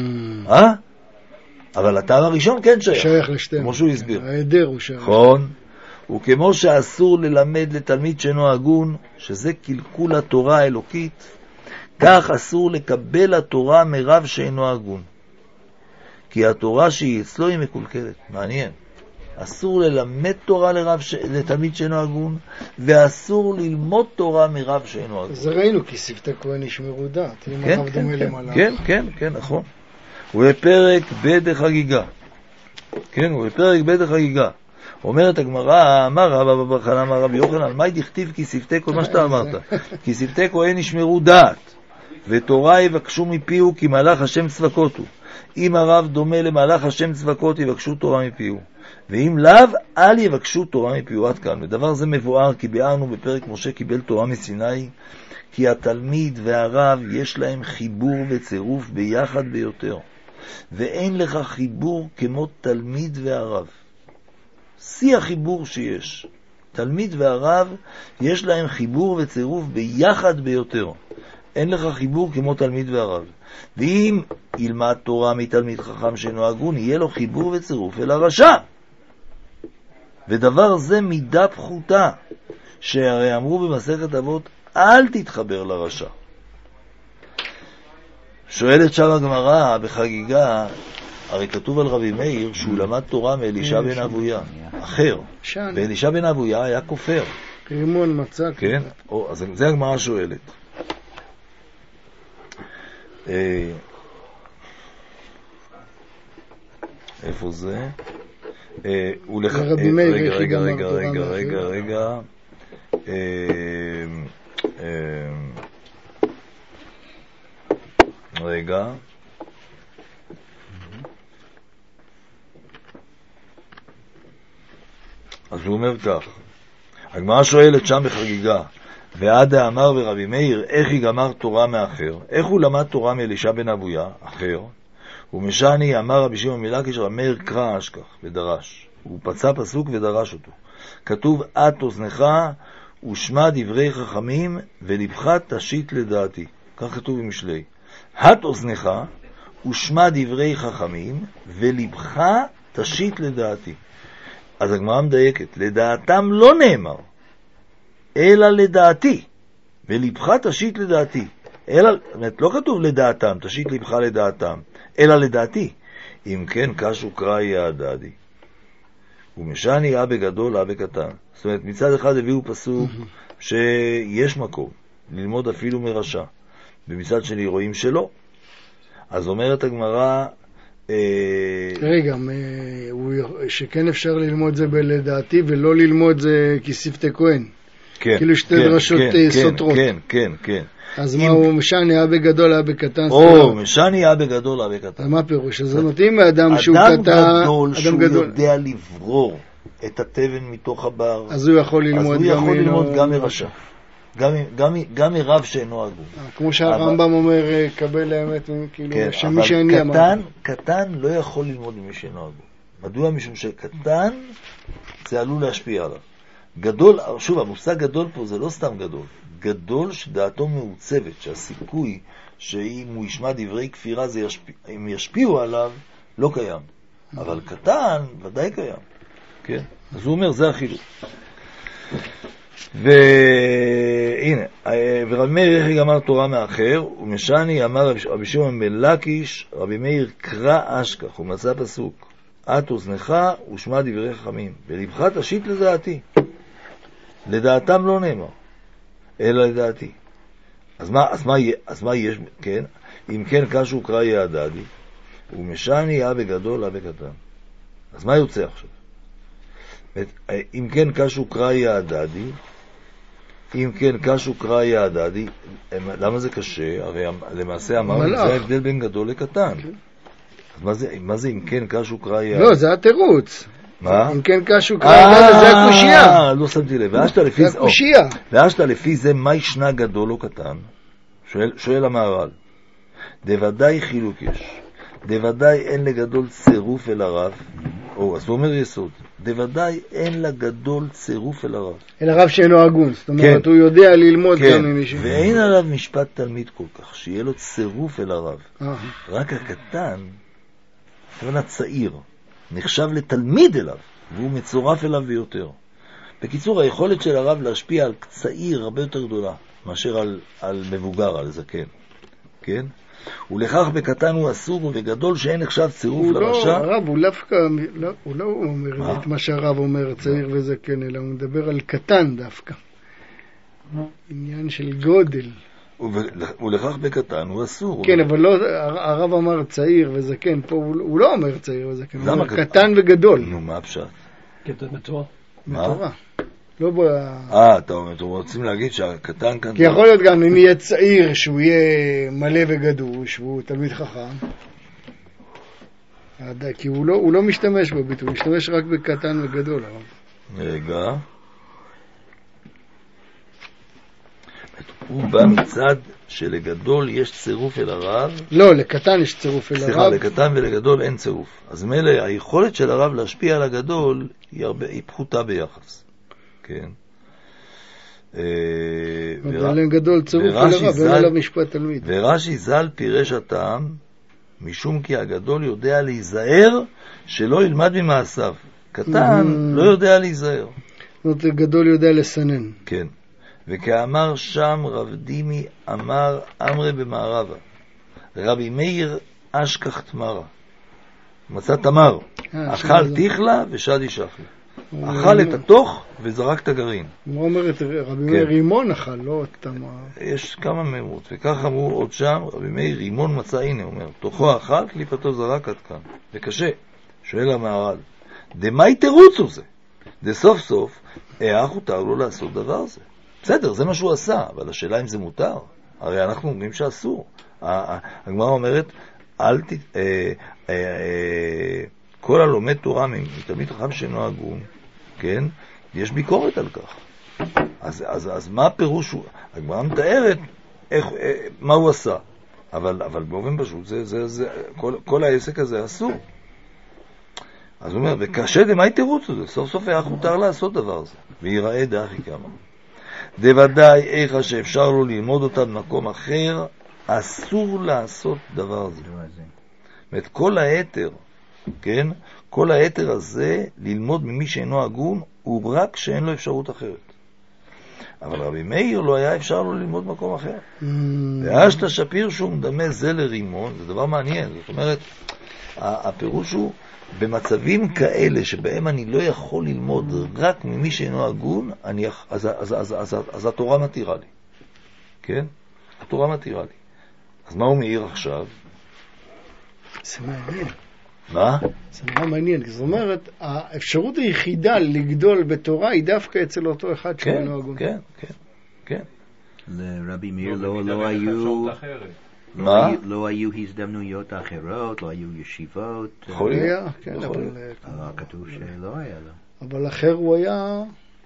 אבל הטעם הראשון כן שייך. שייך לשתיהם. כמו שהוא הסביר. ההיעדר הוא שייך. נכון. וכמו שאסור ללמד לתלמיד שאינו הגון, שזה קלקול התורה האלוקית, כך אסור לקבל התורה מרב שאינו הגון. כי התורה שהיא אצלו היא מקולקלת. מעניין. אסור ללמד תורה לתלמיד שאינו הגון, ואסור ללמוד תורה מרב שאינו הגון. זה ראינו, כי שפתי כהן ישמרו דעת. כן, נכון. ובפרק ב' החגיגה. כן, ובפרק ב' החגיגה. אומרת הגמרא, אמר רבא בר חנא אמר רבי יוחנן, מה דכתיב כי שפתי כהן, מה שאתה אמרת? כי שפתי כהן ישמרו דעת, ותורה יבקשו מפיהו כי מלאך השם צבקות הוא. אם הרב דומה למלאך השם צבקות, יבקשו תורה מפיהו. ואם לאו, אל יבקשו תורה מפיהו. עד כאן. ודבר זה מבואר, כי ביארנו בפרק משה קיבל תורה מסיני, כי התלמיד והרב יש להם חיבור וצירוף ביחד ביותר. ואין לך חיבור כמו תלמיד והרב. שיא החיבור שיש. תלמיד והרב יש להם חיבור וצירוף ביחד ביותר. אין לך חיבור כמו תלמיד והרב. ואם ילמד תורה מתלמיד חכם שאינו הגון, יהיה לו חיבור וצירוף אל הרשע. ודבר זה מידה פחותה, שהרי אמרו במסכת אבות, אל תתחבר לרשע. שואלת שם הגמרא בחגיגה, הרי כתוב על רבי מאיר שהוא למד תורה מאלישע בן אבויה, אחר. ואלישע בן אבויה היה כופר. רימון מצא. כן, אז זה הגמרא שואלת. איפה זה? רבי מאיר, רגע. רגע. אז הוא אומר כך, הגמרא שואלת שם בחגיגה, ועד האמר ורבי מאיר, איך היא גמר תורה מאחר? איך הוא למד תורה מאלישע בן אבויה, אחר? ומשני אמר רבי שמעון מלקיש, רבי מאיר קרא אשכח ודרש. הוא פצע פסוק ודרש אותו. כתוב, את אוזנך ושמע דברי חכמים ולבך תשית לדעתי. כך כתוב במשלי. את אוזנך ושמע דברי חכמים ולבך תשית לדעתי. אז הגמרא מדייקת, לדעתם לא נאמר, אלא לדעתי, ולבך תשית לדעתי. לא כתוב לדעתם, תשית לבך לדעתם, אלא לדעתי. אם כן, קשו קראי הדדי. ומשני אבא גדול, אבא קטן. זאת אומרת, מצד אחד הביאו פסוק שיש מקום ללמוד אפילו מרשע, ומצד שני רואים שלא. אז אומרת הגמרא, רגע, שכן אפשר ללמוד זה בלדעתי ולא ללמוד זה כשפתי כהן. כן, כאילו שתי דרשות סותרות. כן. אז מה הוא משני אבא גדול, אבא קטן? משני אבא גדול, אבא קטן. מה פירוש? אז נותנים מאדם שהוא קטן, אדם גדול שהוא יודע לברור את התבן מתוך הבר, אז הוא יכול ללמוד גם מרשע, גם מרב שאינו הגון. כמו שהרמב"ם אומר, קבל האמת, כאילו שמי שאני אמר. קטן לא יכול ללמוד ממי שאינו הגון. מדוע? משום שקטן זה עלול להשפיע עליו. גדול, שוב, המושג גדול פה זה לא סתם גדול. גדול שדעתו מעוצבת, שהסיכוי שאם הוא ישמע דברי כפירה הם ישפיעו עליו, לא קיים. אבל קטן ודאי קיים. כן? אז הוא אומר, זה החילוק. והנה, ורבי מאיר איך אמר תורה מאחר, ומשני אמר רבי שמעון בן לקיש, רבי מאיר קרא אשכח, הוא מצא פסוק, את אוזנך ושמע דברי חכמים, ולבך תשית לדעתי. לדעתם לא נאמר, אלא לדעתי. אז מה יש, כן? אם כן קשו קראי הדדי, ומשני אבא גדול, אבא קטן. אז מה יוצא עכשיו? אם כן קשו קראי הדדי, אם כן, קש וקרא יעדדי, למה זה קשה? הרי למעשה אמרנו, זה ההבדל בין גדול לקטן. אז מה זה אם כן קש וקרא יעדדי? לא, זה התירוץ. מה? אם כן קש וקרא יעדדי, זה הקושייה. לא שמתי לב. ואשת לפי זה, מה ישנה גדול או קטן? שואל המהר"ל. דוודאי חילוק יש. דוודאי אין לגדול צירוף אל הרב. אז הוא אומר יסוד. דוודאי אין לגדול צירוף אל הרב. אל הרב שאינו הגון. זאת אומרת, הוא יודע ללמוד גם ממישהו. ואין עליו משפט תלמיד כל כך, שיהיה לו צירוף אל הרב. רק הקטן, כמובן הצעיר, נחשב לתלמיד אליו, והוא מצורף אליו ביותר. בקיצור, היכולת של הרב להשפיע על צעיר הרבה יותר גדולה, מאשר על מבוגר, על זקן. כן? ולכך בקטן הוא אסור, ובגדול שאין נחשב צירוף לרשע. הרב, הוא לא אומר את מה שהרב אומר, צעיר וזקן, אלא הוא מדבר על קטן דווקא. עניין של גודל. ולכך בקטן הוא אסור. כן, אבל לא, הרב אמר צעיר וזקן, פה הוא לא אומר צעיר וזקן, הוא אומר קטן וגדול. נו, מה הפשט? קטן בתורה. בתורה. לא אתם רוצים להגיד שהקטן כאן... כי יכול להיות גם אם יהיה צעיר שהוא יהיה מלא וגדוש, והוא תלמיד חכם, כי הוא לא משתמש בביטוי, הוא משתמש רק בקטן וגדול. רגע. הוא בא מצד שלגדול יש צירוף אל הרב. לא, לקטן יש צירוף אל הרב. סליחה, לקטן ולגדול אין צירוף. אז מילא, היכולת של הרב להשפיע על הגדול היא פחותה ביחס. כן. אבל אין גדול צירוף אל הרב, אין עליו משפט תלמיד. ורש"י ז"ל פירש הטעם, משום כי הגדול יודע להיזהר שלא ילמד ממעשיו. קטן לא יודע להיזהר. זאת אומרת, גדול יודע לסנן. כן. וכאמר שם רב דימי אמר אמרי במערבה, רבי מאיר אשכח תמרה, מצא תמר, אכל תיכלה ושד ישחלה. אכל את התוך וזרק את הגרעין. הוא אומר את רבי מאיר רימון אכל, לא את תמר. יש כמה מימות, וכך אמרו עוד שם, רבי מאיר רימון מצא, הנה אומר, תוכו אכל, קליפתו זרק עד כאן. וקשה, שואל המהר"ל, דמי תירוצו זה? דסוף סוף, איך הותר לו לעשות דבר זה? בסדר, זה מה שהוא עשה, אבל השאלה אם זה מותר. הרי אנחנו אומרים שאסור. הגמרא אומרת, כל הלומד תורה מתלמיד חכם שאינו הגון, כן? יש ביקורת על כך. אז מה הפירוש? הגמרא מתארת מה הוא עשה. אבל באופן פשוט, כל העסק הזה אסור. אז הוא אומר, וקשה דמי תירוץ הזה, סוף סוף היה מותר לעשות דבר זה. ויראה דאחי כמה. דוודאי איכה שאפשר לו ללמוד אותה במקום אחר, אסור לעשות דבר זה. זאת כל היתר, כן? כל היתר הזה ללמוד ממי שאינו הגון, הוא רק שאין לו אפשרות אחרת. אבל רבי מאיר לא היה אפשר לו ללמוד במקום אחר. ואשת שפיר שהוא מדמה זה לרימון, זה דבר מעניין. זאת אומרת, הפירוש הוא, במצבים כאלה שבהם אני לא יכול ללמוד רק ממי שאינו הגון, אז התורה מתירה לי. כן? התורה מתירה לי. אז מה הוא מעיר עכשיו? זה מעניין. מה? זה נורא מעניין. זאת אומרת, האפשרות היחידה לגדול בתורה היא דווקא אצל אותו אחד שאינו הגון. כן, כן, כן. לרבי מאיר לא היו... מה? לא היו הזדמנויות אחרות, לא היו ישיבות. יכול להיות. כן, אבל... כתוב שלא היה לו. אבל אחר הוא היה...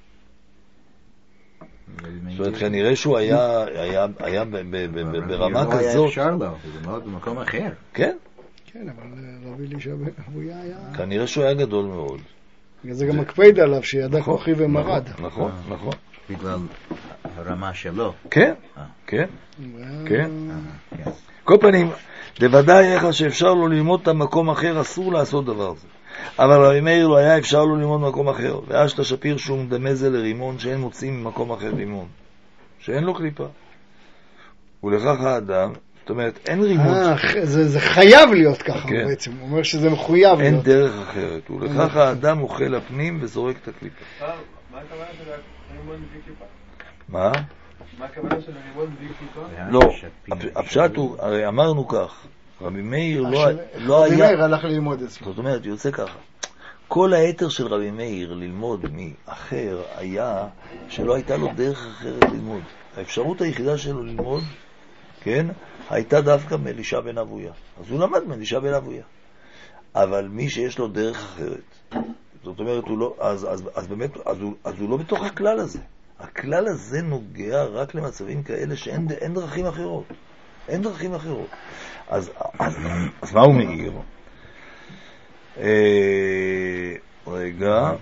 זאת אומרת, כנראה שהוא היה ברמה כזאת. לא היה אפשר לו, זה מאוד במקום אחר. כן? כן, אבל רבי אלישע בן אבויה היה... כנראה שהוא היה גדול מאוד. זה גם מקפיד עליו שידע כוחי ומרד. נכון, נכון. בגלל הרמה שלו. כן, כן, כן. כל פנים, לוודאי איך שאפשר לו ללמוד את המקום אחר, אסור לעשות דבר זה. אבל רבי מאיר לא היה אפשר לו ללמוד במקום אחר. ואשת שפיר שהוא מדמה זה לרימון, שאין מוצאים ממקום אחר רימון. שאין לו קליפה. ולכך האדם, זאת אומרת, אין רימון. זה חייב להיות ככה בעצם. הוא אומר שזה מחויב להיות. אין דרך אחרת. ולכך האדם אוכל הפנים וזורק את הקליפה. מה הכוונה של הרימון בלי קליפה? מה? מה הכוונה של הרימון בלי קליפה? לא, הפשט הוא, הרי אמרנו כך, רבי מאיר לא היה... רבי מאיר הלך ללמוד את זה. זאת אומרת, יוצא ככה, כל היתר של רבי מאיר ללמוד מאחר היה שלא הייתה לו דרך אחרת ללמוד. האפשרות היחידה שלו ללמוד, כן, הייתה דווקא מאלישע בן אבויה. אז הוא למד מאלישע בן אבויה. אבל מי שיש לו דרך אחרת, זאת אומרת, הוא לא, אז באמת, אז הוא לא בתוך הכלל הזה. הכלל הזה נוגע רק למצבים כאלה שאין דרכים אחרות. אין דרכים אחרות. אז מה הוא מעיר? רגע.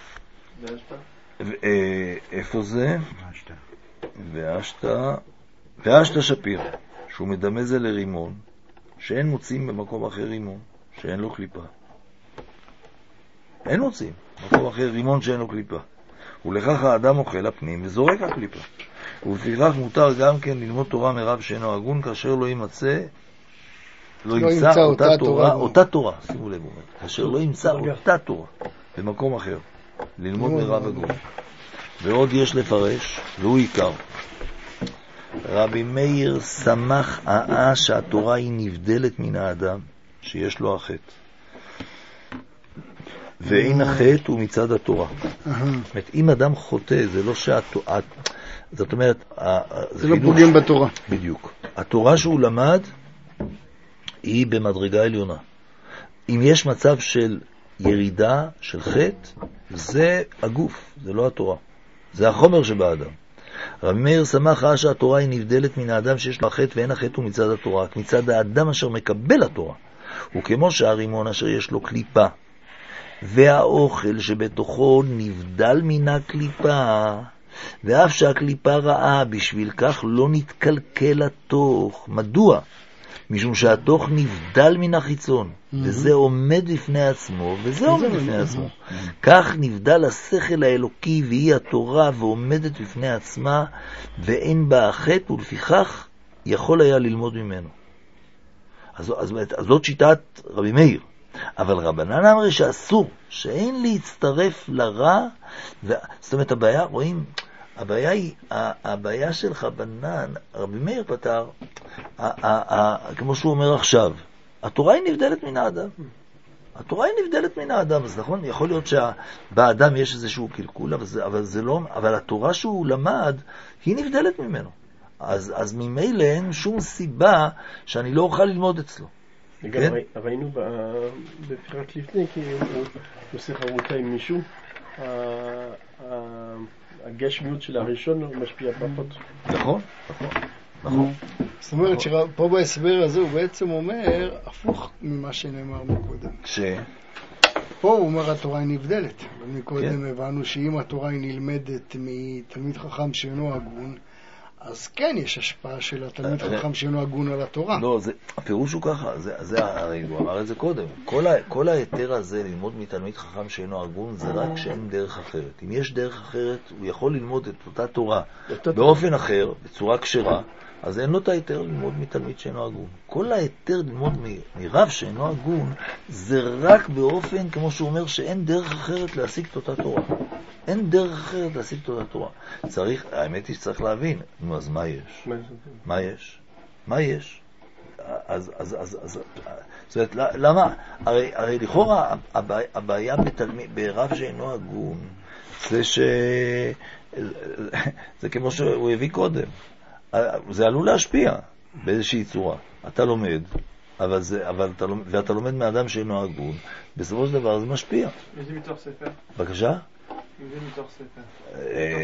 איפה זה? ואשתה שפיר, שהוא מדמה זה לרימון, שאין מוצאים במקום אחר רימון, שאין לו קליפה. אין מוצאים במקום אחר רימון שאין לו קליפה. ולכך האדם אוכל הפנים וזורק הקליפה. ולפיכך מותר גם כן ללמוד תורה מרב שאינו הגון, כאשר לא ימצא אותה תורה, שימו לב, כאשר לא ימצא אותה תורה במקום אחר, ללמוד מרב הגון. ועוד יש לפרש, והוא עיקר. רבי מאיר שמח שהתורה היא נבדלת מן האדם, שיש לו החטא. ואין החטא הוא מצד התורה. אם אדם חוטא, זה לא זאת אומרת, זה לא פוגם בתורה. בדיוק. התורה שהוא למד היא במדרגה עליונה. אם יש מצב של ירידה, של חטא, זה הגוף, זה לא התורה. זה החומר שבאדם. רבי מאיר שמח שהתורה היא נבדלת מן האדם שיש לו החטא, ואין החטא הוא מצד התורה, מצד האדם אשר מקבל התורה. וכמו שהרימון אשר יש לו קליפה, והאוכל שבתוכו נבדל מן הקליפה, ואף שהקליפה רעה, בשביל כך לא נתקלקל התוך. מדוע? משום שהתוך נבדל מן החיצון, וזה עומד בפני עצמו, וזה עומד בפני עצמו. כך נבדל השכל האלוקי, והיא התורה, ועומדת בפני עצמה, ואין בה החטא, ולפיכך יכול היה ללמוד ממנו. אז זאת שיטת רבי מאיר. אבל רבנן אמר שאסור, שאין להצטרף לרע, זאת אומרת, הבעיה, רואים, הבעיה של רבנן, רבי מאיר פתר, כמו שהוא אומר עכשיו, התורה היא נבדלת מן האדם. התורה היא נבדלת מן האדם, אז נכון, יכול להיות שבאדם יש איזשהו קלקול, אבל התורה שהוא למד, היא נבדלת ממנו. אז ממילא אין שום סיבה שאני לא אוכל ללמוד אצלו. גם ראינו בפירת לפני, כי הוא עושה חרוטה עם מישהו, הגשמיות של הראשון משפיע פחות. נכון, נכון. זאת אומרת שפה בהסבר הזה הוא בעצם אומר הפוך ממה שנאמר מקודם. פה הוא אומר התורה היא נבדלת. מקודם הבנו שאם התורה היא נלמדת מתלמיד חכם שאינו הגון, אז כן יש השפעה של התלמיד חכם שאינו הגון על התורה. לא, הפירוש הוא ככה, הרי הוא אמר את זה קודם. כל היתר הזה ללמוד מתלמיד חכם שאינו הגון זה רק שאין דרך אחרת. אם יש דרך אחרת, הוא יכול ללמוד את אותה תורה באופן אחר, בצורה כשרה, אז אין לו את היתר ללמוד מתלמיד שאינו הגון. כל היתר ללמוד מרב שאינו הגון זה רק באופן, כמו שהוא אומר, שאין דרך אחרת להשיג את אותה תורה. אין דרך אחרת להשיג את אותה תורה. האמת היא שצריך להבין, נו, אז מה יש? מה יש? זאת אומרת, למה? הרי לכאורה הבעיה ברב שאינו הגון זה כמו שהוא הביא קודם. זה עלול להשפיע באיזושהי צורה. אתה לומד, ואתה לומד מאדם שאינו הגון, בסופו של דבר זה משפיע. איזה מתוך ספר? בבקשה? איזה מתוך ספר?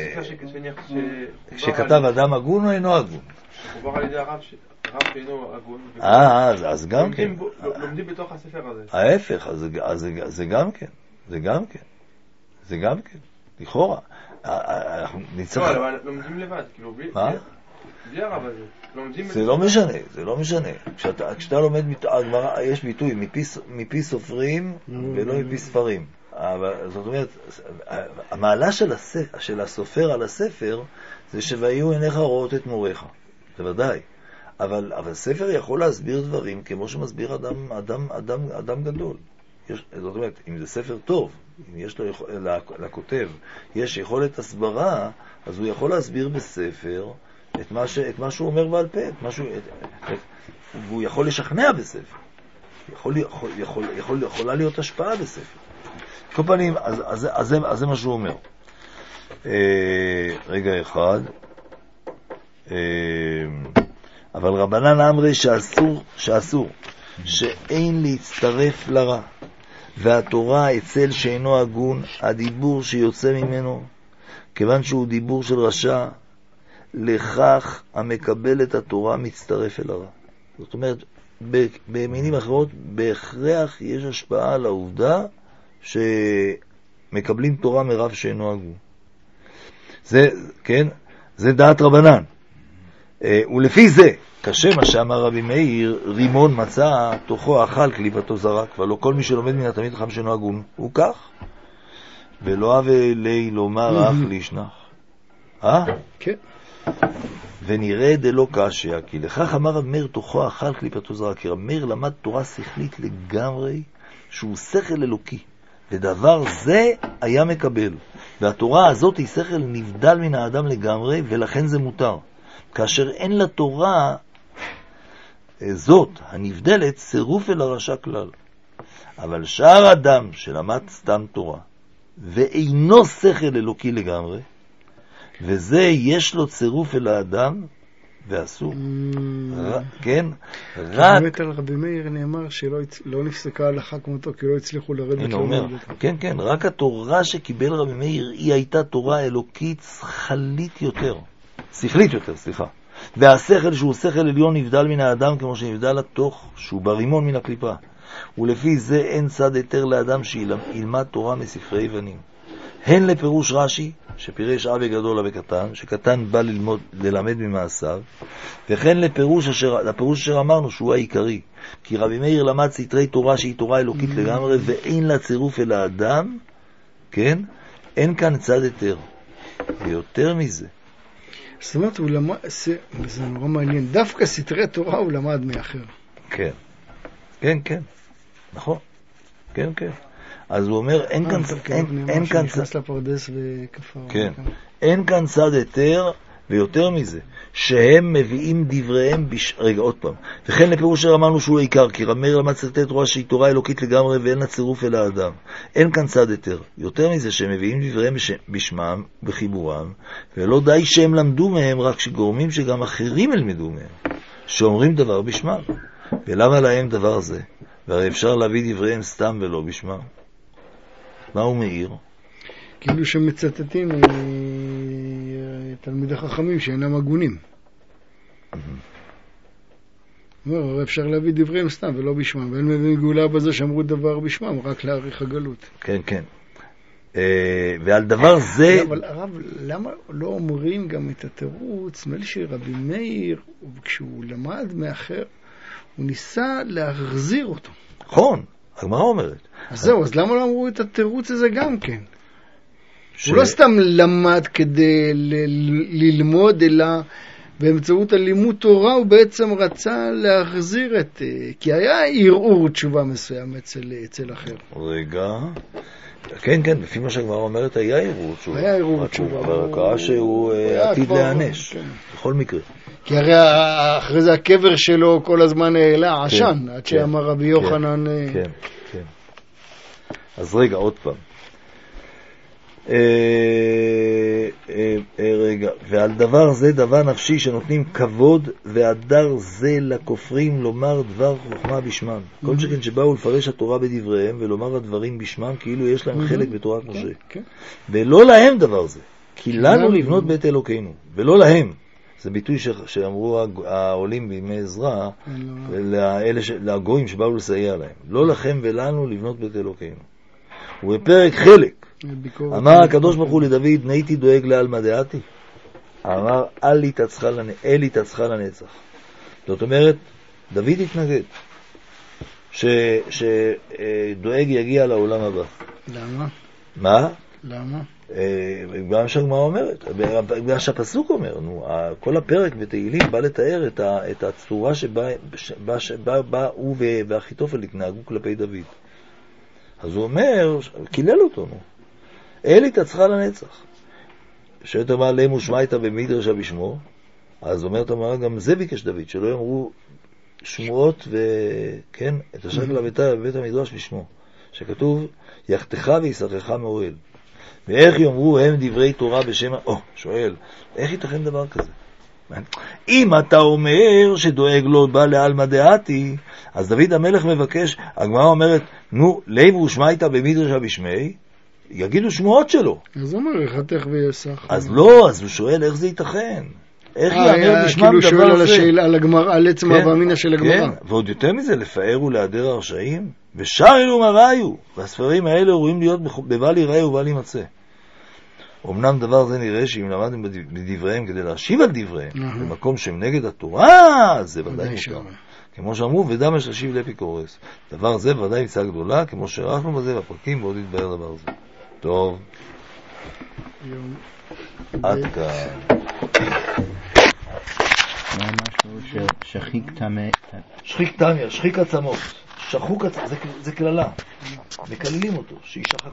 שכתב אדם הגון או אינו הגון? הוא בא על ידי הרב שאינו הגון. אז גם כן. לומדים בתוך הספר הזה. ההפך, זה גם כן. זה גם כן. לכאורה. לא, אבל לומדים לבד. מה? בלי הרב הזה. זה לא משנה. כשאתה לומד, יש ביטוי מפי סופרים ולא מפי ספרים. זאת אומרת, המעלה של הסופר על הספר זה שויהיו עיניך רואות את מוריך. זה ודאי. אבל ספר יכול להסביר דברים כמו שמסביר אדם גדול. זאת אומרת, אם זה ספר טוב, אם יש לו לכותב, יש יכולת הסברה, אז הוא יכול להסביר בספר את מה שהוא אומר בעל פה, והוא יכול לשכנע בספר. יכולה להיות השפעה בספר. כל פנים, אז זה מה שהוא אומר. רגע אחד. אבל רבנן אמרי שאסור, שאין להצטרף לרע, והתורה אצל שאינו הגון, הדיבור שיוצא ממנו, כיוון שהוא דיבור של רשע, לכך המקבל את התורה מצטרף אל הרע. זאת אומרת, במילים אחרות, בהכרח יש השפעה על העובדה שמקבלים תורה מרב שאינו הגון. זה, כן, זה דעת רבנן. ולפי זה, כשם מה שאמר רבי מאיר, רימון מצא תוכו אכל קליפתו זרק, ולא כל מי שלומד מן התלמיד חכם שאינו הגון הוא כך, ולא אהבה לי לומר אך לישנח. כן. ונראה דלא קשיא, כי לכך אמר רבי מאיר תוכו אכל קליפתו זרק, כי רבי מאיר למד תורה שכלית לגמרי, שהוא שכל אלוקי, ודבר זה היה מקבל, והתורה הזאת היא שכל נבדל מן האדם לגמרי, ולכן זה מותר. כאשר אין לתורה זאת הנבדלת צירוף אל הרשע כלל. אבל שאר אדם שלמד סתם תורה ואינו שכל אלוקי לגמרי, וזה יש לו צירוף אל האדם ואסור. כן? באמת על רבי מאיר נאמר שלא נפסקה הלכה כמותו כי לא הצליחו לרדת לו. כן, כן, רק התורה שקיבל רבי מאיר היא הייתה תורה אלוקית שכלית יותר. שכלית יותר, סליחה. והשכל שהוא שכל עליון נבדל מן האדם כמו שנבדל התוך שהוא ברימון מן הקליפה. ולפי זה אין צד יותר לאדם שילמד תורה מספרי יוונים. הן לפירוש רש"י, שפירש אבי גדול אבי קטן, שקטן בא ללמד ממעשיו, וכן לפירוש אשר אמרנו שהוא העיקרי. כי רבי מאיר למד סתרי תורה שהיא תורה אלוקית לגמרי, ואין לה צירוף אל האדם, כן? אין כאן צד יותר. ויותר מזה, זאת אומרת, הוא למד, זה נורא מעניין, דווקא סתרי תורה הוא למד מאחר. כן, כן, כן, נכון, כן, כן. אז הוא אומר, אין כאן נכנס לפרדס וכפר. כן, אין כאן צד יותר, ויותר מזה, שהם מביאים דבריהם רגע, עוד פעם. וכן לפירוש שאמרנו שהוא העיקר, כי רבי מאיר למד סתרי תורה שהיא תורה אלוקית לגמרי ואין לה צירוף אל האדם. אין כאן צד יותר. יותר מזה שהם מביאים דבריהם בשמם, בחיבורם, ולא די שהם למדו מהם, רק שגורמים שגם אחרים ילמדו מהם, שאומרים דבר בשמם. ולמה להם דבר זה? והרי אפשר להביא דבריהם סתם ולא בשמם. מה הוא מאיר? כאילו שמצטטים תלמידי חכמים שאינם הגונים. הרי אפשר להביא דבריהם סתם ולא בשמם, ואין מבין גאולה בזה שאמרו דבר בשמם, רק להאריך הגלות. כן, כן. ועל דבר זה... אבל הרב, למה לא אומרים גם את התירוץ? נדמה לי שרבי מאיר, כשהוא למד מאחר, הוא ניסה להחזיר אותו. נכון, הגמרא אומרת. אז זהו, אז למה לא אמרו את התירוץ הזה גם כן? הוא לא סתם למד כדי ללמוד, אלא באמצעות הלימוד תורה הוא בעצם רצה להחזיר את... כי היה ערעור תשובה מסוים אצל אחר. רגע... כן, כן, לפי מה שהגמרא אומרת, היה ערעור תשובה. היה ערעור תשובה. אבל קרה שהוא עתיד להיענש, בכל מקרה. כי הרי אחרי זה הקבר שלו כל הזמן העלה עשן, עד שאמר רבי יוחנן... כן, כן. אז רגע, עוד פעם. רגע, ועל דבר זה דבר נפשי שנותנים כבוד והדר זה לכופרים לומר דבר חוכמה בשמם. כל שכן שבאו לפרש התורה בדבריהם ולומר הדברים בשמם כאילו יש להם חלק בתורת משה. ולא להם דבר זה, כי לנו לבנות בית אלוקינו, ולא להם. זה ביטוי שאמרו העולים בימי עזרא לגויים שבאו לסייע להם. לא לכם ולנו לבנות בית אלוקינו. ובפרק חלק אמר הקדוש ברוך הוא לדוד, נהייתי דואג לעלמא דעתי. אמר אלי תצחה לנצח. זאת אומרת, דוד התנגד שדואג יגיע לעולם הבא. למה? מה? למה? גם שהגמרא אומרת, בגלל שהפסוק אומר, כל הפרק בתהילים בא לתאר את הצורה שבה הוא ואחיתופל התנהגו כלפי דוד. אז הוא אומר, קילל אותו, אלי תצחה לנצח. שואלת אמר, להם ושמע איתה במדרש בשמו, אז אומרת אמר, גם זה ביקש דוד, שלא יאמרו שמועות וכן, את השקלה בבית המדרש בשמו. שכתוב, יחתך וישחך מאוהל. ואיך יאמרו הם דברי תורה בשם... שואל, איך ייתכן דבר כזה? אם אתה אומר שדואג לו בא לעלמא דעתי, אז דוד המלך מבקש, הגמרא אומרת, נו, לב ושמע איתה במדרשה בשמי, יגידו שמועות שלו. אז הוא אומר, יחתך וישחך. אז לא, אז הוא שואל איך זה ייתכן. איך יאמר בשמם דבר זה? כאילו שואל על הגמרא, על עצם והמינה של הגמרא. כן, ועוד יותר מזה, לפאר ולהדר הרשעים, ושאר אלו מראיו, והספרים האלה רואים להיות בבל יראה ובל ימצא. אמנם דבר זה נראה שאם למדנו בדבריהם כדי להשיב על דבריהם, במקום שהם נגד התורה, זה ודאי מותר. כמו שאמרו, ודם יש להשיב לאפיקורס. דבר זה ודאי מצאה גדולה, כמו שערכנו בזה בפרקים, ועוד יתבהר דבר זה. טוב. עד כאן. מה משהו שחיק תמה? שחיק תמיה, שחיק עצמות. שחוק עצמות, זה כללה. מקללים אותו, שישחקו.